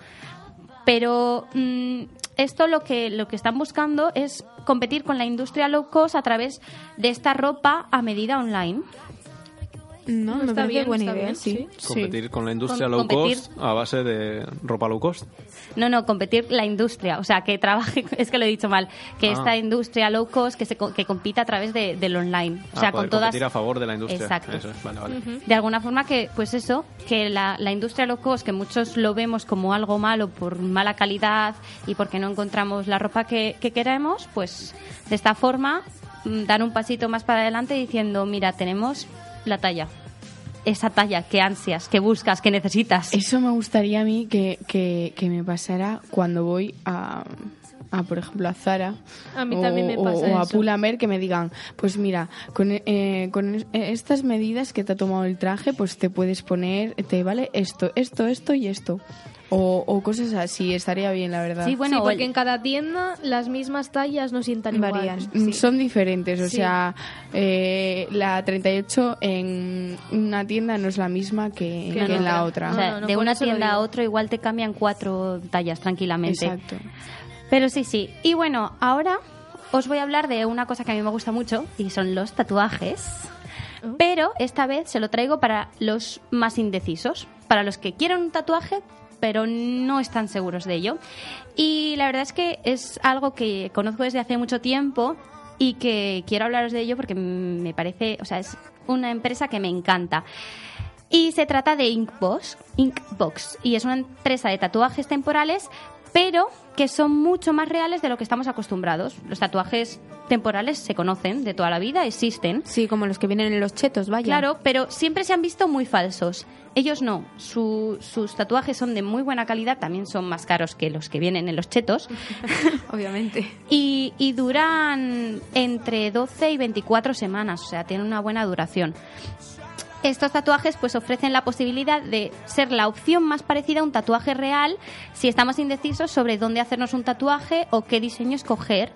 [SPEAKER 2] Pero mm, esto lo que, lo que están buscando es competir con la industria low cost a través de esta ropa a medida online.
[SPEAKER 5] No, me
[SPEAKER 4] Está
[SPEAKER 5] parece
[SPEAKER 4] bien,
[SPEAKER 5] buena
[SPEAKER 4] está
[SPEAKER 5] idea,
[SPEAKER 4] bien,
[SPEAKER 5] sí.
[SPEAKER 7] Sí.
[SPEAKER 6] Competir con la industria
[SPEAKER 2] Con-
[SPEAKER 6] low
[SPEAKER 2] competir.
[SPEAKER 6] cost a base de ropa low cost.
[SPEAKER 2] No, no, competir la industria, o sea, que trabaje, es que lo he dicho mal, que
[SPEAKER 6] Ah.
[SPEAKER 2] esta industria low cost que se co- que compita a través de, del online, o sea,
[SPEAKER 6] Ah,
[SPEAKER 2] con
[SPEAKER 6] poder
[SPEAKER 2] todas
[SPEAKER 6] competir a favor de la industria.
[SPEAKER 2] Exacto.
[SPEAKER 6] Eso es, vale, vale.
[SPEAKER 2] de alguna forma que, pues eso, que la, la industria low cost, que muchos lo vemos como algo malo por mala calidad y porque no encontramos la ropa que, que queremos, pues de esta forma mm, dar un pasito más para adelante diciendo, mira, tenemos la talla, esa talla que ansias, que buscas, que necesitas.
[SPEAKER 7] Eso me gustaría a mí que, que, que me pasara cuando voy a, a, por ejemplo, a Zara.
[SPEAKER 4] A mí
[SPEAKER 7] o,
[SPEAKER 4] también me
[SPEAKER 7] o-
[SPEAKER 4] pasa
[SPEAKER 7] o a
[SPEAKER 4] eso.
[SPEAKER 7] Pull&Bear, que me digan, pues mira, con, eh, con es- estas medidas que te ha tomado el traje, pues te puedes poner, te vale esto, esto, esto y esto. O, o cosas así, estaría bien, la verdad.
[SPEAKER 2] Sí, bueno,
[SPEAKER 4] sí,
[SPEAKER 2] o
[SPEAKER 4] porque
[SPEAKER 2] el-
[SPEAKER 4] en cada tienda las mismas tallas no sientan
[SPEAKER 5] Varían.
[SPEAKER 4] igual.
[SPEAKER 7] Mm, Son diferentes, o
[SPEAKER 4] Sí.
[SPEAKER 7] sea, eh, la treinta y ocho en una tienda no es la misma que,
[SPEAKER 4] Que
[SPEAKER 7] que
[SPEAKER 4] en
[SPEAKER 7] en la
[SPEAKER 4] otra.
[SPEAKER 7] otra.
[SPEAKER 2] O sea,
[SPEAKER 4] No, no,
[SPEAKER 2] de
[SPEAKER 4] por
[SPEAKER 2] una
[SPEAKER 4] eso lo
[SPEAKER 2] tienda a
[SPEAKER 4] digo.
[SPEAKER 2] otra igual te cambian cuatro tallas tranquilamente.
[SPEAKER 7] Exacto.
[SPEAKER 2] Pero sí, sí. Y bueno, ahora os voy a hablar de una cosa que a mí me gusta mucho y son los tatuajes. Pero esta vez se lo traigo para los más indecisos, para los que quieren un tatuaje pero no están seguros de ello. Y la verdad es que es algo que conozco desde hace mucho tiempo y que quiero hablaros de ello porque me parece, o sea, es una empresa que me encanta. Y se trata de Inkbox, Inkbox y es una empresa de tatuajes temporales, pero que son mucho más reales de lo que estamos acostumbrados. Los tatuajes temporales se conocen de toda la vida, existen.
[SPEAKER 5] Sí, como los que vienen en los chetos, vaya.
[SPEAKER 2] Claro, pero siempre se han visto muy falsos. Ellos no. Su- sus tatuajes son de muy buena calidad, también son más caros que los que vienen en los chetos.
[SPEAKER 5] Obviamente.
[SPEAKER 2] Y, y duran entre doce y veinticuatro semanas, o sea, tienen una buena duración. Estos tatuajes pues ofrecen la posibilidad de ser la opción más parecida a un tatuaje real si estamos indecisos sobre dónde hacernos un tatuaje o qué diseño escoger.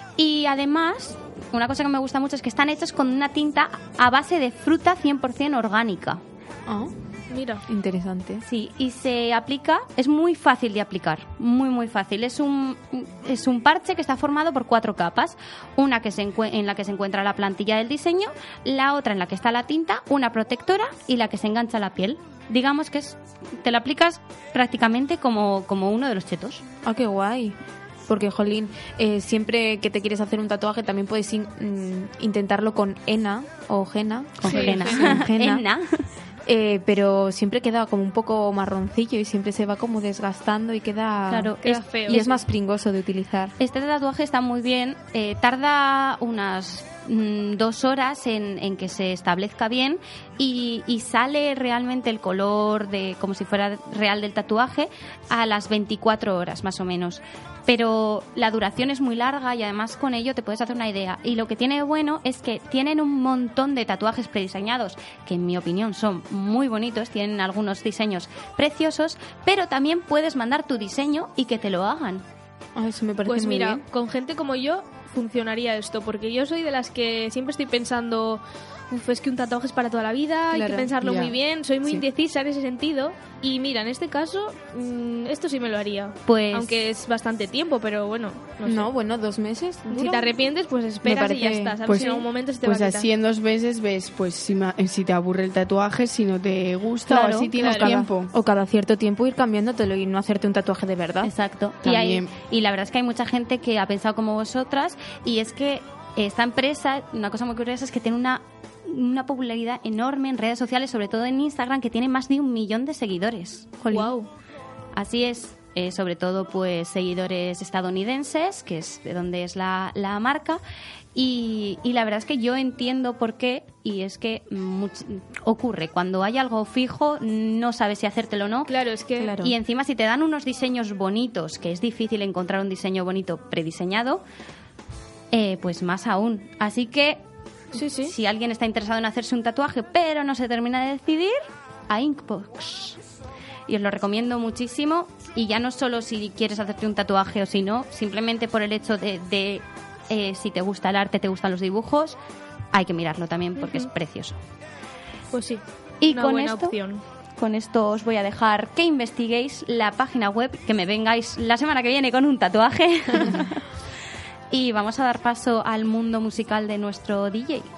[SPEAKER 2] Y además, una cosa que me gusta mucho es que están hechos con una tinta a base de fruta cien por ciento orgánica.
[SPEAKER 5] Ah,
[SPEAKER 4] Mira.
[SPEAKER 5] interesante.
[SPEAKER 2] Sí, y se aplica, es muy fácil de aplicar, muy muy fácil. Es un es un parche que está formado por cuatro capas, una que se encue- en la que se encuentra la plantilla del diseño, la otra en la que está la tinta, una protectora y la que se engancha a la piel. Digamos que es te la aplicas prácticamente como como uno de los chetos.
[SPEAKER 5] Ah, qué guay. Porque, jolín, eh, siempre que te quieres hacer un tatuaje también puedes in- mm, intentarlo con henna o henna.
[SPEAKER 2] Con
[SPEAKER 4] Sí,
[SPEAKER 2] henna.
[SPEAKER 5] henna.
[SPEAKER 2] Henna.
[SPEAKER 5] Eh, pero siempre queda como un poco marroncillo y siempre se va como desgastando y queda...
[SPEAKER 2] Claro,
[SPEAKER 4] Queda
[SPEAKER 2] es-
[SPEAKER 4] feo.
[SPEAKER 5] Y es más pringoso de utilizar.
[SPEAKER 2] Este tatuaje está muy bien, eh, tarda unas mm, dos horas en, en que se establezca bien y, y sale realmente el color de como si fuera real del tatuaje a las veinticuatro horas más o menos. Pero la duración es muy larga y además con ello te puedes hacer una idea. Y lo que tiene de bueno es que tienen un montón de tatuajes prediseñados, que en mi opinión son muy bonitos, tienen algunos diseños preciosos, pero también puedes mandar tu diseño y que te lo hagan.
[SPEAKER 5] Ah, eso me parece
[SPEAKER 4] Pues
[SPEAKER 5] muy
[SPEAKER 4] mira,
[SPEAKER 5] bien.
[SPEAKER 4] con gente como yo funcionaría esto, porque yo soy de las que siempre estoy pensando, uf, es que un tatuaje es para toda la vida, hay
[SPEAKER 5] Claro,
[SPEAKER 4] que pensarlo
[SPEAKER 7] ya.
[SPEAKER 4] muy bien, soy muy
[SPEAKER 7] Sí.
[SPEAKER 4] indecisa en ese sentido. Y mira, en este caso, mm, esto sí me lo haría.
[SPEAKER 2] Pues-
[SPEAKER 4] Aunque es bastante tiempo, pero bueno, no, sé.
[SPEAKER 5] No, bueno, dos meses.
[SPEAKER 4] Si
[SPEAKER 5] ¿dura?
[SPEAKER 4] te arrepientes, pues esperas y ya
[SPEAKER 5] parece-
[SPEAKER 4] está. ¿Sabes?
[SPEAKER 7] pues
[SPEAKER 4] Si en algún momento se te
[SPEAKER 7] Pues
[SPEAKER 4] va a quitar.
[SPEAKER 7] así en dos meses ves pues si, ma- si te aburre el tatuaje, si no te gusta
[SPEAKER 2] Claro,
[SPEAKER 7] o así tienes
[SPEAKER 4] claro.
[SPEAKER 7] tiempo.
[SPEAKER 5] O cada cierto tiempo ir cambiándotelo y no hacerte un tatuaje de verdad.
[SPEAKER 2] Exacto. Y, hay-
[SPEAKER 7] También.
[SPEAKER 2] y la verdad es que hay mucha gente que ha pensado como vosotras y es que esta empresa, una cosa muy curiosa es que tiene una, una popularidad enorme en redes sociales, sobre todo en Instagram, que tiene más de un millón de seguidores.
[SPEAKER 5] Jolín.
[SPEAKER 4] Wow.
[SPEAKER 2] Así es. eh, sobre todo pues seguidores estadounidenses, que es de donde es la, la marca. Y, y la verdad es que yo entiendo por qué, y es que much- ocurre, cuando hay algo fijo no sabes si hacértelo o no.
[SPEAKER 4] Claro, es que...
[SPEAKER 5] Claro.
[SPEAKER 2] Y encima si te dan unos diseños bonitos, que es difícil encontrar un diseño bonito prediseñado, eh, pues más aún. Así que
[SPEAKER 4] Sí, sí.
[SPEAKER 2] si alguien está interesado en hacerse un tatuaje pero no se termina de decidir, a Inkbox. Y os lo recomiendo muchísimo. Y ya no solo si quieres hacerte un tatuaje o si no, simplemente por el hecho de... de Eh, si te gusta el arte, te gustan los dibujos, hay que mirarlo también porque
[SPEAKER 4] Ujú.
[SPEAKER 2] es precioso.
[SPEAKER 4] Pues sí,
[SPEAKER 2] Y
[SPEAKER 4] una
[SPEAKER 2] con
[SPEAKER 4] buena
[SPEAKER 2] esto,
[SPEAKER 4] opción.
[SPEAKER 2] con esto os voy a dejar que investiguéis la página web, que me vengáis la semana que viene con un tatuaje. Y vamos a dar paso al mundo musical de nuestro D J.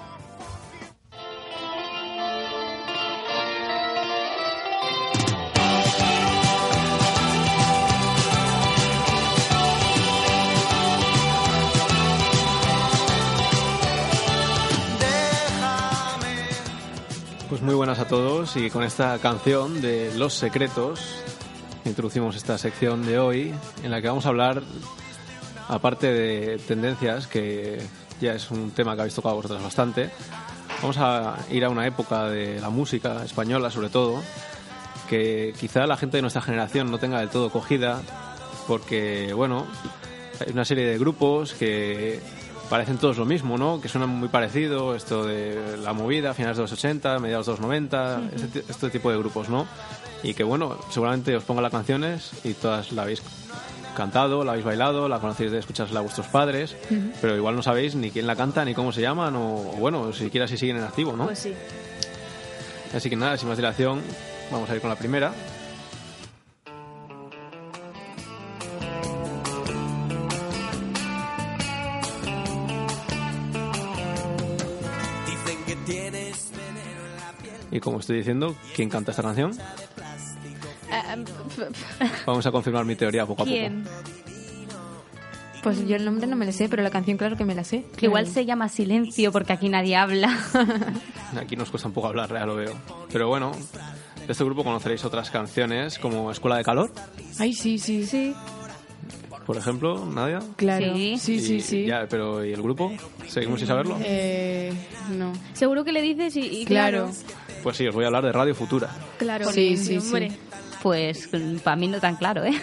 [SPEAKER 6] Pues muy buenas a todos, y con esta canción de Los Secretos introducimos esta sección de hoy, en la que vamos a hablar, aparte de tendencias, que ya es un tema que habéis tocado vosotras bastante, vamos a ir a una época de la música española sobre todo, que quizá la gente de nuestra generación no tenga del todo cogida, porque bueno, hay una serie de grupos que parecen todos lo mismo, ¿no? Que suenan muy parecido, esto de la movida, finales de los ochenta, mediados de los noventa, este, ti- este tipo de grupos, ¿no? Y que bueno, seguramente os pongo las canciones y todas la habéis cantado, la habéis bailado, la conocéis de escuchársela a vuestros padres, pero igual no sabéis ni quién la canta, ni cómo se llaman, o, o bueno, siquiera si siguen en activo, ¿no?
[SPEAKER 4] Pues sí.
[SPEAKER 6] Así que nada, sin más dilación, vamos a ir con la primera. Y como estoy diciendo, ¿quién canta esta canción? Vamos a confirmar mi teoría poco a
[SPEAKER 4] ¿Quién?
[SPEAKER 5] Pues yo el nombre no me lo sé, pero la canción claro que me la sé.
[SPEAKER 2] Que igual se llama Silencio porque aquí nadie habla.
[SPEAKER 6] poco. Aquí nos cuesta un poco hablar, ya lo veo. Pero bueno, de este grupo conoceréis otras canciones como Escuela de Calor,
[SPEAKER 7] Ay, sí, sí.
[SPEAKER 4] Sí.
[SPEAKER 6] por ejemplo, Nadia.
[SPEAKER 7] Claro.
[SPEAKER 2] Sí.
[SPEAKER 7] Sí, sí,
[SPEAKER 6] Y
[SPEAKER 7] sí.
[SPEAKER 6] Ya, pero ¿y el grupo? ¿Seguimos sin saberlo?
[SPEAKER 7] Eh, no.
[SPEAKER 4] Seguro que le dices y, y claro.
[SPEAKER 7] Claro.
[SPEAKER 6] Pues sí, os voy a hablar de Radio Futura.
[SPEAKER 4] Claro.
[SPEAKER 7] Sí, sí,
[SPEAKER 4] hombre.
[SPEAKER 2] Pues para mí no tan claro, ¿eh?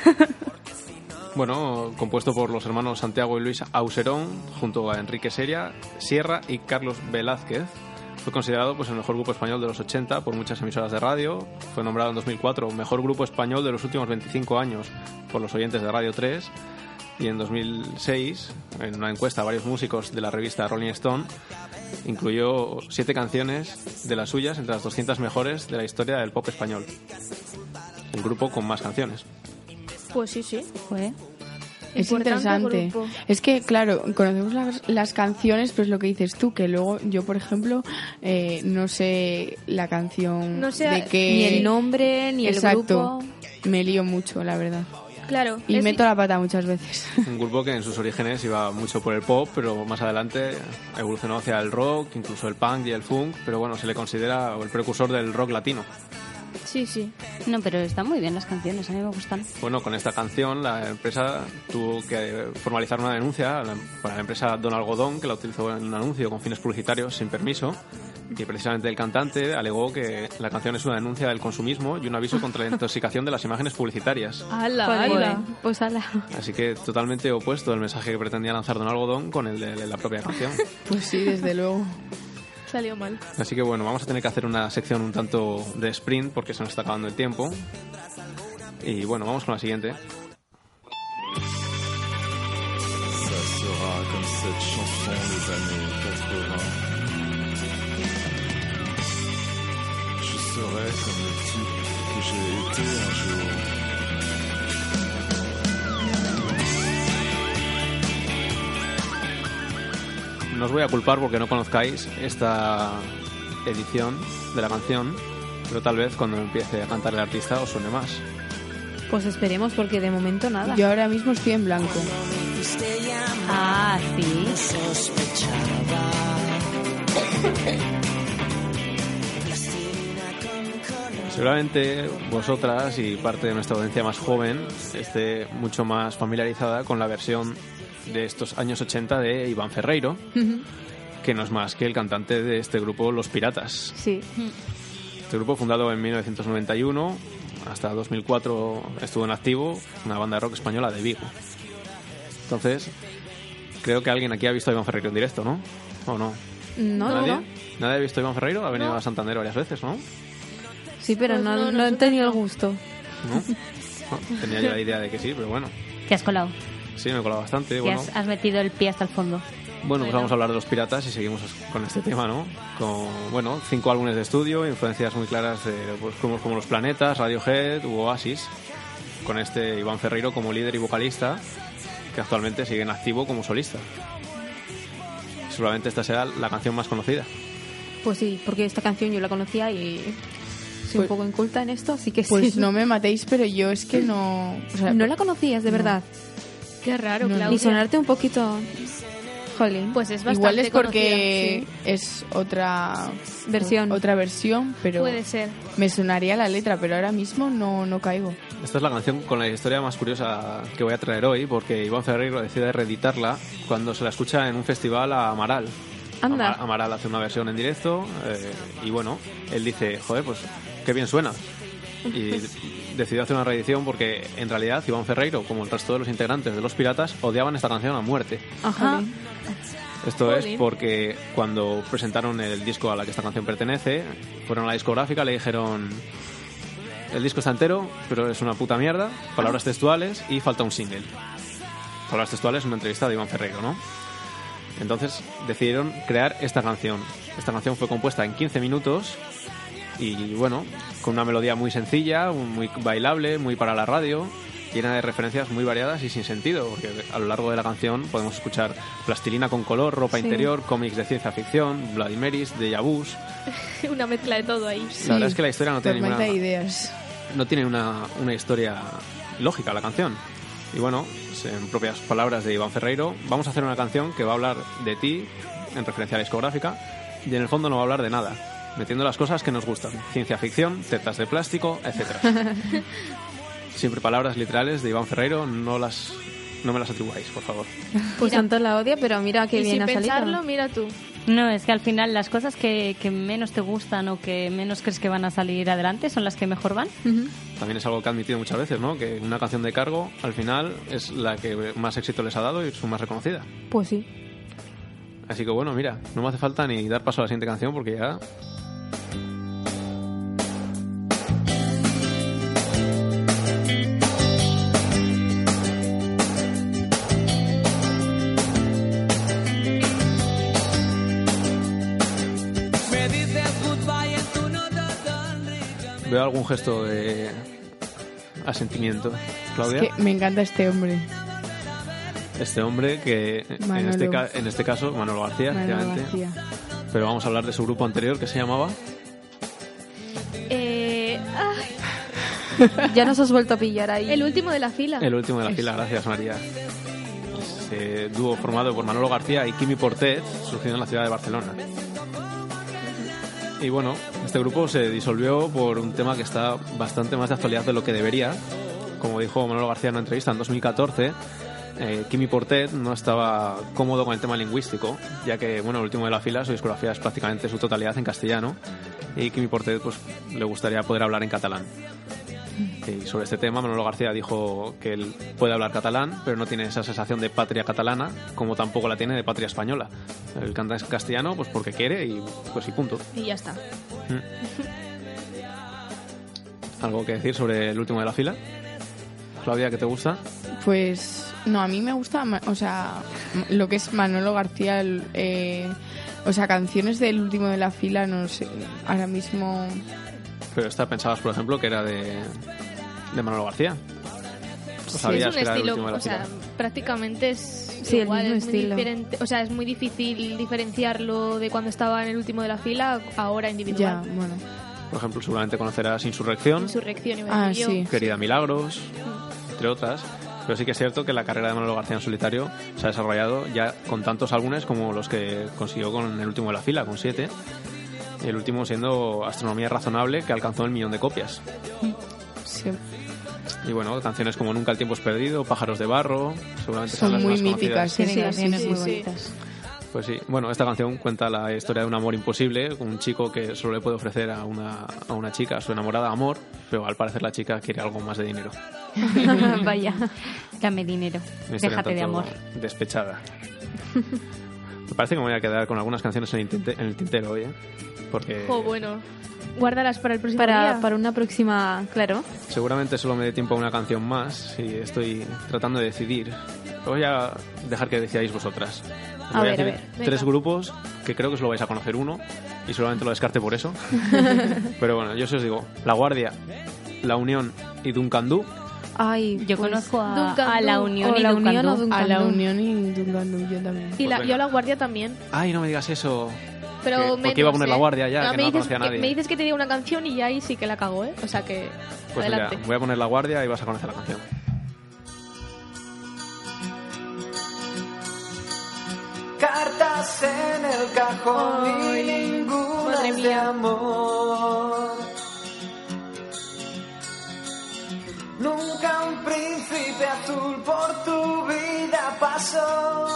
[SPEAKER 6] Bueno, compuesto por los hermanos Santiago y Luis Auserón, junto a Enrique Seria, Sierra y Carlos Velázquez. Fue considerado pues, el mejor grupo español de los ochenta por muchas emisoras de radio. Fue nombrado en dos mil cuatro mejor grupo español de los últimos veinticinco años por los oyentes de Radio tres. Y en dos mil seis, en una encuesta a varios músicos de la revista Rolling Stone, incluyó siete canciones de las suyas entre las doscientas mejores de la historia del pop español. El grupo con más canciones.
[SPEAKER 4] Pues sí, sí.
[SPEAKER 2] Fue.
[SPEAKER 7] Es
[SPEAKER 4] Importante
[SPEAKER 7] interesante.
[SPEAKER 4] grupo.
[SPEAKER 7] Es que, claro, conocemos las, las canciones, pero es lo que dices tú, que luego yo, por ejemplo, eh, no sé la canción
[SPEAKER 4] No sé
[SPEAKER 7] de qué...
[SPEAKER 5] Ni el nombre, ni el
[SPEAKER 7] Exacto.
[SPEAKER 5] grupo.
[SPEAKER 7] Me lío mucho, la verdad.
[SPEAKER 4] Claro.
[SPEAKER 7] Y
[SPEAKER 4] es-
[SPEAKER 7] meto la pata muchas veces.
[SPEAKER 6] Un grupo que en sus orígenes iba mucho por el pop, pero más adelante evolucionó hacia el rock, incluso el punk y el funk, pero bueno, se le considera el precursor del rock latino.
[SPEAKER 4] Sí, sí.
[SPEAKER 2] No, pero están muy bien las canciones, a mí me gustan.
[SPEAKER 6] Bueno, con esta canción la empresa tuvo que formalizar una denuncia para la empresa Don Algodón, que la utilizó en un anuncio con fines publicitarios sin permiso, y precisamente el cantante alegó que la canción es una denuncia del consumismo y un aviso contra la intoxicación de las imágenes publicitarias.
[SPEAKER 4] ¡Hala,
[SPEAKER 5] Pues,
[SPEAKER 4] hala!
[SPEAKER 5] pues ala.
[SPEAKER 6] Así que totalmente opuesto el mensaje que pretendía lanzar Don Algodón con el de la propia canción.
[SPEAKER 7] Pues sí, desde luego.
[SPEAKER 4] Salió mal.
[SPEAKER 6] Así que bueno, vamos a tener que hacer una sección un tanto de sprint porque se nos está acabando el tiempo. Y bueno, vamos con la siguiente.
[SPEAKER 8] Ça sera comme cette chanson des années quatre-vingts. Je serai comme le type que j'ai été un jour.
[SPEAKER 6] No os voy a culpar porque no conozcáis esta edición de la canción, pero tal vez cuando empiece a cantar el artista os suene más.
[SPEAKER 5] Pues esperemos, porque de momento nada.
[SPEAKER 7] Yo ahora mismo estoy en blanco.
[SPEAKER 2] Ah, sí.
[SPEAKER 6] Seguramente vosotras y parte de nuestra audiencia más joven esté mucho más familiarizada con la versión de estos años ochenta de Iván Ferreiro,
[SPEAKER 5] Ujú.
[SPEAKER 6] que no es más que el cantante de este grupo Los Piratas.
[SPEAKER 5] Sí.
[SPEAKER 6] Este grupo, fundado en mil novecientos noventa y uno, hasta dos mil cuatro estuvo en activo, una banda de rock española de Vigo. Entonces, creo que alguien aquí ha visto a Iván Ferreiro en directo, ¿no? ¿O no?
[SPEAKER 5] No,
[SPEAKER 6] ¿Nadie?
[SPEAKER 5] no.
[SPEAKER 6] ¿Nadie ha visto a Iván Ferreiro? Ha venido
[SPEAKER 4] No.
[SPEAKER 6] a Santander varias veces, ¿no?
[SPEAKER 5] Sí, pero
[SPEAKER 4] Pues
[SPEAKER 5] no,
[SPEAKER 4] no,
[SPEAKER 5] no he
[SPEAKER 4] nosotros
[SPEAKER 5] tenido
[SPEAKER 4] no.
[SPEAKER 5] el gusto.
[SPEAKER 6] ¿No? No, tenía yo la idea de que sí, pero bueno.
[SPEAKER 2] Te has colado.
[SPEAKER 6] Sí, me he colado bastante.
[SPEAKER 2] Te
[SPEAKER 6] Bueno,
[SPEAKER 2] has, has metido el pie hasta el fondo.
[SPEAKER 6] bueno, pues vamos a hablar de Los Piratas y seguimos con este tema, ¿no? Con, bueno, cinco álbumes de estudio, influencias muy claras de pues, como, como Los Planetas, Radiohead u Oasis, con este Iván Ferreiro como líder y vocalista, que actualmente sigue en activo como solista. Seguramente esta será la canción más conocida.
[SPEAKER 5] Pues sí, porque esta canción yo la conocía y soy
[SPEAKER 7] Pues-
[SPEAKER 5] un poco inculta en esto, así que
[SPEAKER 7] Pues
[SPEAKER 5] sí.
[SPEAKER 7] no me matéis, pero yo es que no... O sea,
[SPEAKER 5] No la conocías, de
[SPEAKER 7] No.
[SPEAKER 5] verdad.
[SPEAKER 4] Qué raro,
[SPEAKER 7] No, no.
[SPEAKER 4] Claudia.
[SPEAKER 5] Y sonarte un poquito... Jolín.
[SPEAKER 4] Pues es bastante
[SPEAKER 7] igual es porque
[SPEAKER 4] conocida,
[SPEAKER 7] es otra
[SPEAKER 5] Versión.
[SPEAKER 7] otra versión,
[SPEAKER 4] sí.
[SPEAKER 7] pero
[SPEAKER 4] Puede ser.
[SPEAKER 7] me sonaría la letra, pero ahora mismo no, no caigo.
[SPEAKER 6] Esta es la canción con la historia más curiosa que voy a traer hoy, porque Iván Ferreiro decide reeditarla cuando se la escucha en un festival a Amaral.
[SPEAKER 5] Anda.
[SPEAKER 6] Ama- Amaral hace una versión en directo eh, y bueno, él dice, joder, pues qué bien suena. Y decidió hacer una reedición porque en realidad Iván Ferreiro, como el resto de los integrantes de Los Piratas, odiaban esta canción a muerte.
[SPEAKER 5] Ajá.
[SPEAKER 6] Esto es
[SPEAKER 4] Jolín.
[SPEAKER 6] porque cuando presentaron el disco a la que esta canción pertenece, fueron a la discográfica, le dijeron, el disco está entero, pero es una puta mierda, palabras textuales y falta un single. Palabras textuales, una entrevista de Iván Ferreiro, ¿no? Entonces decidieron crear esta canción. Esta canción fue compuesta en quince minutos y bueno, con una melodía muy sencilla, muy bailable, muy para la radio, llena de referencias muy variadas y sin sentido, porque a lo largo de la canción podemos escuchar plastilina con color, ropa
[SPEAKER 5] Sí.
[SPEAKER 6] interior, cómics de ciencia ficción, Vladimiris, déjà vus.
[SPEAKER 4] Una mezcla de todo ahí.
[SPEAKER 6] La verdad es que la historia no tiene
[SPEAKER 7] Tormenta
[SPEAKER 6] ninguna,
[SPEAKER 7] de ideas.
[SPEAKER 6] no tiene una, una historia lógica la canción. Y bueno, en propias palabras de Iván Ferreiro, vamos a hacer una canción que va a hablar de ti, en referencia a la discográfica, y en el fondo no va a hablar de nada, metiendo las cosas que nos gustan, ciencia ficción, tetas de plástico, etcétera. Siempre palabras literales de Iván Ferreiro, no las no me las atribuáis, por favor.
[SPEAKER 5] Pues
[SPEAKER 4] Mira.
[SPEAKER 5] tanto la odia, pero mira qué
[SPEAKER 4] y
[SPEAKER 5] bien
[SPEAKER 4] sin
[SPEAKER 5] ha salido.
[SPEAKER 4] pensarlo, mira tú.
[SPEAKER 2] No, es que al final las cosas que, que menos te gustan o que menos crees que van a salir adelante son las que mejor van.
[SPEAKER 5] Ujú.
[SPEAKER 6] También es algo que ha admitido muchas veces, ¿no? Que una canción de cargo, al final, es la que más éxito les ha dado y su más reconocida.
[SPEAKER 5] Pues sí.
[SPEAKER 6] Así que bueno, mira, no me hace falta ni dar paso a la siguiente canción porque ya...
[SPEAKER 3] Me dices goodbye en tu nota tan rica.
[SPEAKER 6] Veo algún gesto de asentimiento. Claudia,
[SPEAKER 7] Es que me encanta este hombre,
[SPEAKER 6] este hombre que en
[SPEAKER 7] Manolo.
[SPEAKER 6] este, ca- en este caso, Manolo García,
[SPEAKER 7] Manolo
[SPEAKER 6] efectivamente.
[SPEAKER 7] García.
[SPEAKER 6] Pero vamos a hablar de su grupo anterior que se llamaba...
[SPEAKER 4] Eh, ay,
[SPEAKER 5] Ya nos has vuelto a pillar ahí.
[SPEAKER 4] el último de la fila.
[SPEAKER 6] El último de la fila, gracias María. Ese dúo formado por Manolo García y Quimi Portet, surgido en la ciudad de Barcelona. Y bueno, este grupo se disolvió por un tema que está bastante más de actualidad de lo que debería. Como dijo Manolo García en una entrevista en dos mil catorce, eh, Quimi Portet no estaba cómodo con el tema lingüístico, ya que, bueno, el último de la fila, su discografía es prácticamente su totalidad en castellano, y Quimi Portet pues, le gustaría poder hablar en catalán. Y sobre este tema, Manolo García dijo que él puede hablar catalán, pero no tiene esa sensación de patria catalana, como tampoco la tiene de patria española. Él canta en castellano pues porque quiere y pues y punto.
[SPEAKER 4] Y ya está.
[SPEAKER 6] ¿Algo que decir sobre el último de la fila? Claudia, ¿qué te gusta?
[SPEAKER 7] Pues no, a mí me gusta, ma- o sea, m- lo que es Manolo García, el, eh, o sea, canciones del último de la fila, no sé, ahora mismo...
[SPEAKER 6] Pero esta pensabas, por ejemplo, que era de, de Manolo García. ¿O
[SPEAKER 4] Sí,
[SPEAKER 6] sabías
[SPEAKER 4] es
[SPEAKER 6] que
[SPEAKER 4] un
[SPEAKER 6] era el
[SPEAKER 4] estilo,
[SPEAKER 6] último de la
[SPEAKER 4] o sea,
[SPEAKER 6] fila?
[SPEAKER 4] prácticamente es
[SPEAKER 5] Sí, el
[SPEAKER 4] igual,
[SPEAKER 5] mismo
[SPEAKER 4] es muy
[SPEAKER 5] estilo.
[SPEAKER 4] diferente, o sea, es muy difícil diferenciarlo de cuando estaba en el último de la fila ahora
[SPEAKER 7] Ya,
[SPEAKER 4] individual.
[SPEAKER 7] bueno.
[SPEAKER 6] Por ejemplo, seguramente conocerás Insurrección,
[SPEAKER 4] Insurrección, iba a
[SPEAKER 7] Ah,
[SPEAKER 4] decir yo.
[SPEAKER 7] sí.
[SPEAKER 6] Querida Milagros, entre otras. Pero sí que es cierto que la carrera de Manolo García en solitario se ha desarrollado ya con tantos álbumes como los que consiguió con el último de la fila, con siete. Y el último siendo Astronomía Razonable, que alcanzó el millón de copias.
[SPEAKER 7] Sí.
[SPEAKER 6] Y bueno, canciones como Nunca el tiempo es perdido, Pájaros de barro, seguramente
[SPEAKER 7] Son
[SPEAKER 6] las
[SPEAKER 7] muy
[SPEAKER 6] más
[SPEAKER 7] míticas.
[SPEAKER 6] conocidas.
[SPEAKER 7] Sí,
[SPEAKER 2] Tienen
[SPEAKER 7] sí,
[SPEAKER 2] canciones
[SPEAKER 7] sí,
[SPEAKER 2] muy
[SPEAKER 7] sí.
[SPEAKER 2] bonitas.
[SPEAKER 6] Pues sí, bueno, esta canción cuenta la historia de un amor imposible, un chico que solo le puede ofrecer a una, a una chica, a su enamorada, amor, pero al parecer la chica quiere algo más de dinero.
[SPEAKER 2] Vaya, dame dinero,
[SPEAKER 6] Una historia
[SPEAKER 2] déjate
[SPEAKER 6] un
[SPEAKER 2] de
[SPEAKER 6] tanto
[SPEAKER 2] amor.
[SPEAKER 6] Despechada. Me parece que me voy a quedar con algunas canciones en el, tinte- en el tintero hoy, ¿eh? Porque
[SPEAKER 4] Oh, bueno. Guárdalas para el próximo
[SPEAKER 5] Para,
[SPEAKER 4] día.
[SPEAKER 5] para una próxima, claro.
[SPEAKER 6] seguramente solo me dé tiempo a una canción más y estoy tratando de decidir. Voy a dejar que decidáis vosotras. Os
[SPEAKER 5] A
[SPEAKER 6] voy
[SPEAKER 5] ver, a
[SPEAKER 6] decir
[SPEAKER 5] ver.
[SPEAKER 6] tres grupos que creo que solo vais a conocer uno y seguramente lo descarte por eso. Pero bueno, yo sí os digo, La Guardia, La Unión y Duncan Du.
[SPEAKER 5] Ay,
[SPEAKER 2] Yo
[SPEAKER 5] pues,
[SPEAKER 2] conozco a,
[SPEAKER 4] Duncan
[SPEAKER 2] a La
[SPEAKER 4] Du,
[SPEAKER 2] Unión
[SPEAKER 5] o
[SPEAKER 2] y
[SPEAKER 5] La
[SPEAKER 2] Duncan
[SPEAKER 5] Unión
[SPEAKER 2] Du.
[SPEAKER 5] o Duncan
[SPEAKER 7] A la
[SPEAKER 5] Du.
[SPEAKER 7] Unión y Duncan Du, yo también.
[SPEAKER 4] Y la,
[SPEAKER 6] Pues
[SPEAKER 4] yo
[SPEAKER 6] venga.
[SPEAKER 4] La Guardia también.
[SPEAKER 6] Ay, no me digas eso.
[SPEAKER 4] Pero
[SPEAKER 6] Que-
[SPEAKER 4] menos,
[SPEAKER 6] porque iba a poner
[SPEAKER 4] ¿eh?
[SPEAKER 6] La Guardia ya,
[SPEAKER 4] No,
[SPEAKER 6] que
[SPEAKER 4] me
[SPEAKER 6] no la
[SPEAKER 4] dices
[SPEAKER 6] conocía
[SPEAKER 4] que-
[SPEAKER 6] nadie.
[SPEAKER 4] Me dices que te diga una canción y ya ahí sí que la cago, ¿eh? O sea que...
[SPEAKER 6] Pues
[SPEAKER 4] adelante.
[SPEAKER 6] mira, voy a poner La Guardia y vas a conocer la canción.
[SPEAKER 3] Cartas en el cajón y ninguna
[SPEAKER 4] madre
[SPEAKER 3] es de
[SPEAKER 4] mía.
[SPEAKER 3] amor. Nunca un príncipe azul por tu vida pasó.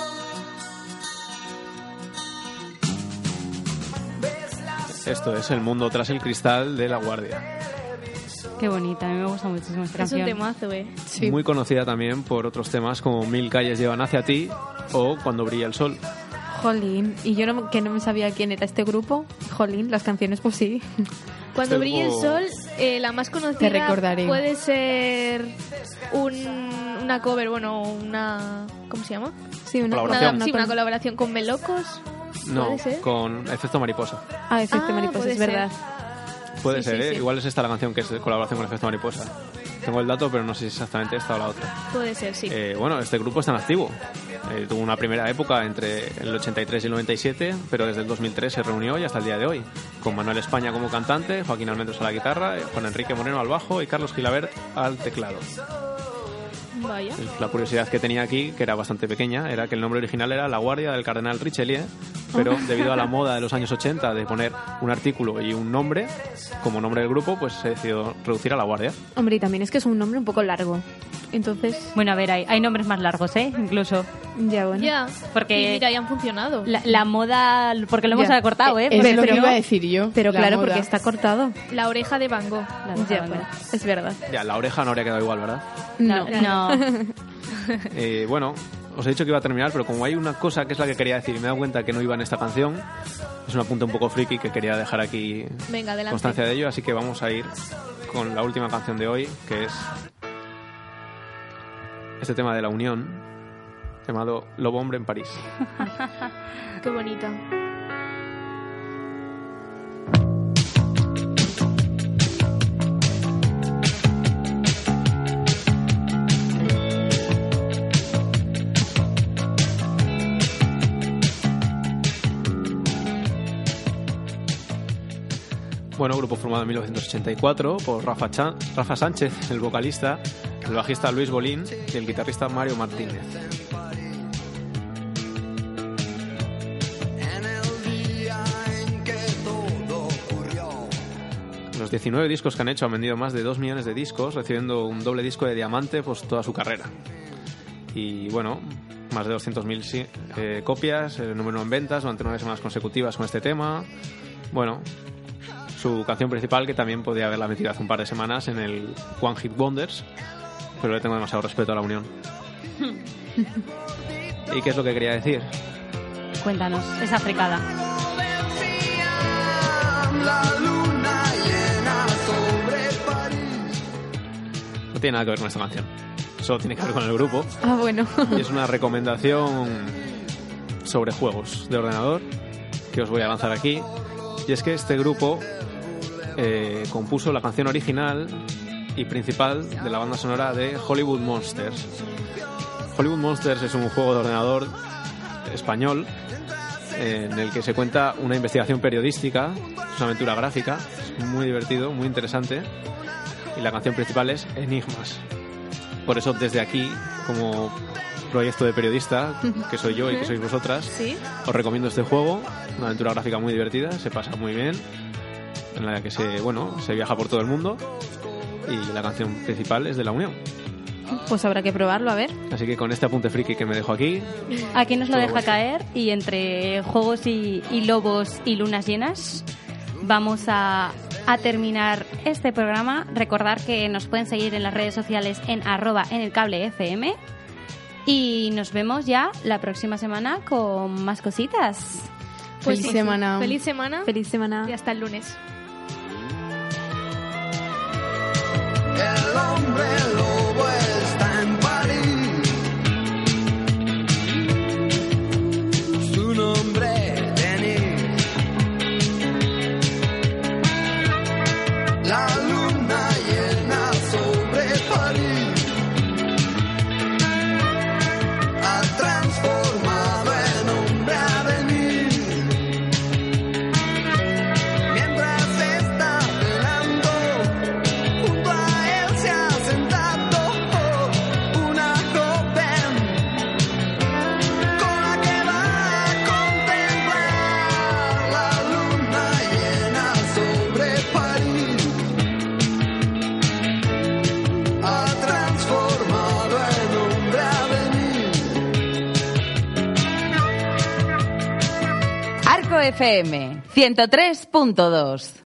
[SPEAKER 6] Esto es El mundo tras el cristal de La Guardia.
[SPEAKER 2] Qué bonita, a mí me gusta muchísimo esta
[SPEAKER 4] Es un
[SPEAKER 2] canción.
[SPEAKER 4] temazo, ¿eh?
[SPEAKER 7] Sí.
[SPEAKER 6] Muy conocida también por otros temas como Mil calles llevan hacia ti o Cuando brilla el sol.
[SPEAKER 5] Jolín. Y yo no, que no me sabía quién era este grupo. Jolín, las canciones pues sí.
[SPEAKER 4] Cuando
[SPEAKER 6] Este
[SPEAKER 4] brille el
[SPEAKER 6] grupo-
[SPEAKER 4] sol, eh, la más conocida
[SPEAKER 7] Te recordaré.
[SPEAKER 4] puede ser un, una cover, bueno, una... ¿Cómo se llama?
[SPEAKER 5] Sí, una
[SPEAKER 6] Colaboración.
[SPEAKER 4] Una, sí,
[SPEAKER 5] una
[SPEAKER 4] una
[SPEAKER 5] col-
[SPEAKER 4] colaboración con Melocos.
[SPEAKER 6] No,
[SPEAKER 4] ¿Puede ser?
[SPEAKER 6] con Efecto Mariposa.
[SPEAKER 5] Ah, efecto
[SPEAKER 4] Ah,
[SPEAKER 5] mariposa,
[SPEAKER 4] puede
[SPEAKER 5] es
[SPEAKER 4] ser.
[SPEAKER 5] verdad.
[SPEAKER 6] Puede
[SPEAKER 4] Sí,
[SPEAKER 6] ser,
[SPEAKER 4] sí,
[SPEAKER 6] ¿eh?
[SPEAKER 4] sí.
[SPEAKER 6] Igual es esta la canción que es de colaboración con Efecto Mariposa. Tengo el dato, pero no sé si es exactamente esta o la otra.
[SPEAKER 4] Puede ser, sí.
[SPEAKER 6] Eh, bueno, este grupo está en activo. Eh, tuvo una primera época entre el ochenta y tres y el noventa y siete, pero desde el dos mil tres se reunió y hasta el día de hoy. Con Manuel España como cantante, Joaquín Almendros a la guitarra, eh, Juan Enrique Moreno al bajo y Carlos Gilabert al teclado.
[SPEAKER 4] Vaya.
[SPEAKER 6] La curiosidad que tenía aquí, que era bastante pequeña, era que el nombre original era La Guardia del Cardenal Richelieu, pero debido a la moda de los años ochenta de poner un artículo y un nombre como nombre del grupo, pues se decidió reducir a La Guardia.
[SPEAKER 5] Hombre, y también es que es un nombre un poco largo. Entonces,
[SPEAKER 2] Bueno, a ver, hay, hay nombres más largos, ¿eh? Incluso.
[SPEAKER 5] ya bueno.
[SPEAKER 4] Ya.
[SPEAKER 2] Porque-
[SPEAKER 4] Y mira, ya han funcionado.
[SPEAKER 2] La, la moda, porque lo hemos
[SPEAKER 5] Ya.
[SPEAKER 2] acortado, ¿eh?
[SPEAKER 7] Es
[SPEAKER 2] Porque
[SPEAKER 7] lo que
[SPEAKER 2] si no-
[SPEAKER 7] iba a decir yo.
[SPEAKER 5] Pero
[SPEAKER 7] la
[SPEAKER 5] claro,
[SPEAKER 7] moda.
[SPEAKER 5] porque está cortado.
[SPEAKER 4] La oreja de Van Gogh.
[SPEAKER 5] Ya, bueno, es verdad.
[SPEAKER 6] Ya, la oreja no habría quedado igual, ¿verdad?
[SPEAKER 5] No.
[SPEAKER 2] No.
[SPEAKER 6] Eh, bueno, os he dicho que iba a terminar, pero como hay una cosa que es la que quería decir y me he dado cuenta que no iba en esta canción, es un apunte un poco friki que quería dejar aquí
[SPEAKER 4] Venga, adelante.
[SPEAKER 6] constancia de ello, así que vamos a ir con la última canción de hoy, que es este tema de La Unión, llamado Lobo Hombre en París.
[SPEAKER 4] Qué bonita.
[SPEAKER 6] Bueno, grupo formado en mil novecientos ochenta y cuatro por Rafa, Chan- Rafa Sánchez, el vocalista, el bajista Luis Bolín y el guitarrista Mario Martínez.
[SPEAKER 3] En el día en que todo ocurrió.
[SPEAKER 6] Los diecinueve discos que han hecho han vendido más de dos millones de discos, recibiendo un doble disco de diamante pues toda su carrera. Y bueno, más de doscientas mil sí, eh, copias, el número uno en ventas durante nueve semanas consecutivas con este tema. Bueno, su canción principal, que también podía haberla metido hace un par de semanas en el One Hit Wonders, pero le tengo demasiado respeto a La Unión. ¿Y qué es lo que quería decir?
[SPEAKER 2] Cuéntanos, esa fricada.
[SPEAKER 3] La luna llena sobre París.
[SPEAKER 6] No tiene nada que ver con esta canción, solo tiene que ver con el grupo.
[SPEAKER 5] Ah, bueno.
[SPEAKER 6] Y es una recomendación sobre juegos de ordenador que os voy a lanzar aquí. Y es que este grupo eh, compuso la canción original y principal de la banda sonora de Hollywood Monsters. Hollywood Monsters es un juego de ordenador español eh, en el que se cuenta una investigación periodística, es una aventura gráfica, es muy divertido, muy interesante, y la canción principal es Enigmas. Por eso desde aquí, como proyecto de periodista, que soy yo y que sois vosotras,
[SPEAKER 4] Sí.
[SPEAKER 6] os recomiendo este juego, una aventura gráfica muy divertida, se pasa muy bien, en la que se, bueno, se viaja por todo el mundo y la canción principal es de La Unión.
[SPEAKER 5] Pues habrá que probarlo, a ver.
[SPEAKER 6] Así que con este apunte friki que me dejo aquí,
[SPEAKER 2] Aquí nos lo
[SPEAKER 6] Todo
[SPEAKER 2] deja
[SPEAKER 6] vuestro.
[SPEAKER 2] caer y entre juegos y, y lobos y lunas llenas vamos a, a terminar este programa. Recordar que nos pueden seguir en las redes sociales en arroba en el cable F M y nos vemos ya la próxima semana con más cositas.
[SPEAKER 4] Pues
[SPEAKER 7] Feliz
[SPEAKER 4] sí.
[SPEAKER 7] semana.
[SPEAKER 4] Feliz semana.
[SPEAKER 5] Feliz semana.
[SPEAKER 4] Y hasta el lunes.
[SPEAKER 3] El hombre lobo está en París. Su nombre Denis. La luna llena sobre París ha transformado en hombre a venir. Mientras está velando, junto a él se ha sentado una joven con la que va a contemplar la luna llena sobre París. Ha transformado en hombre a venir.
[SPEAKER 1] Arco F M ciento tres punto dos.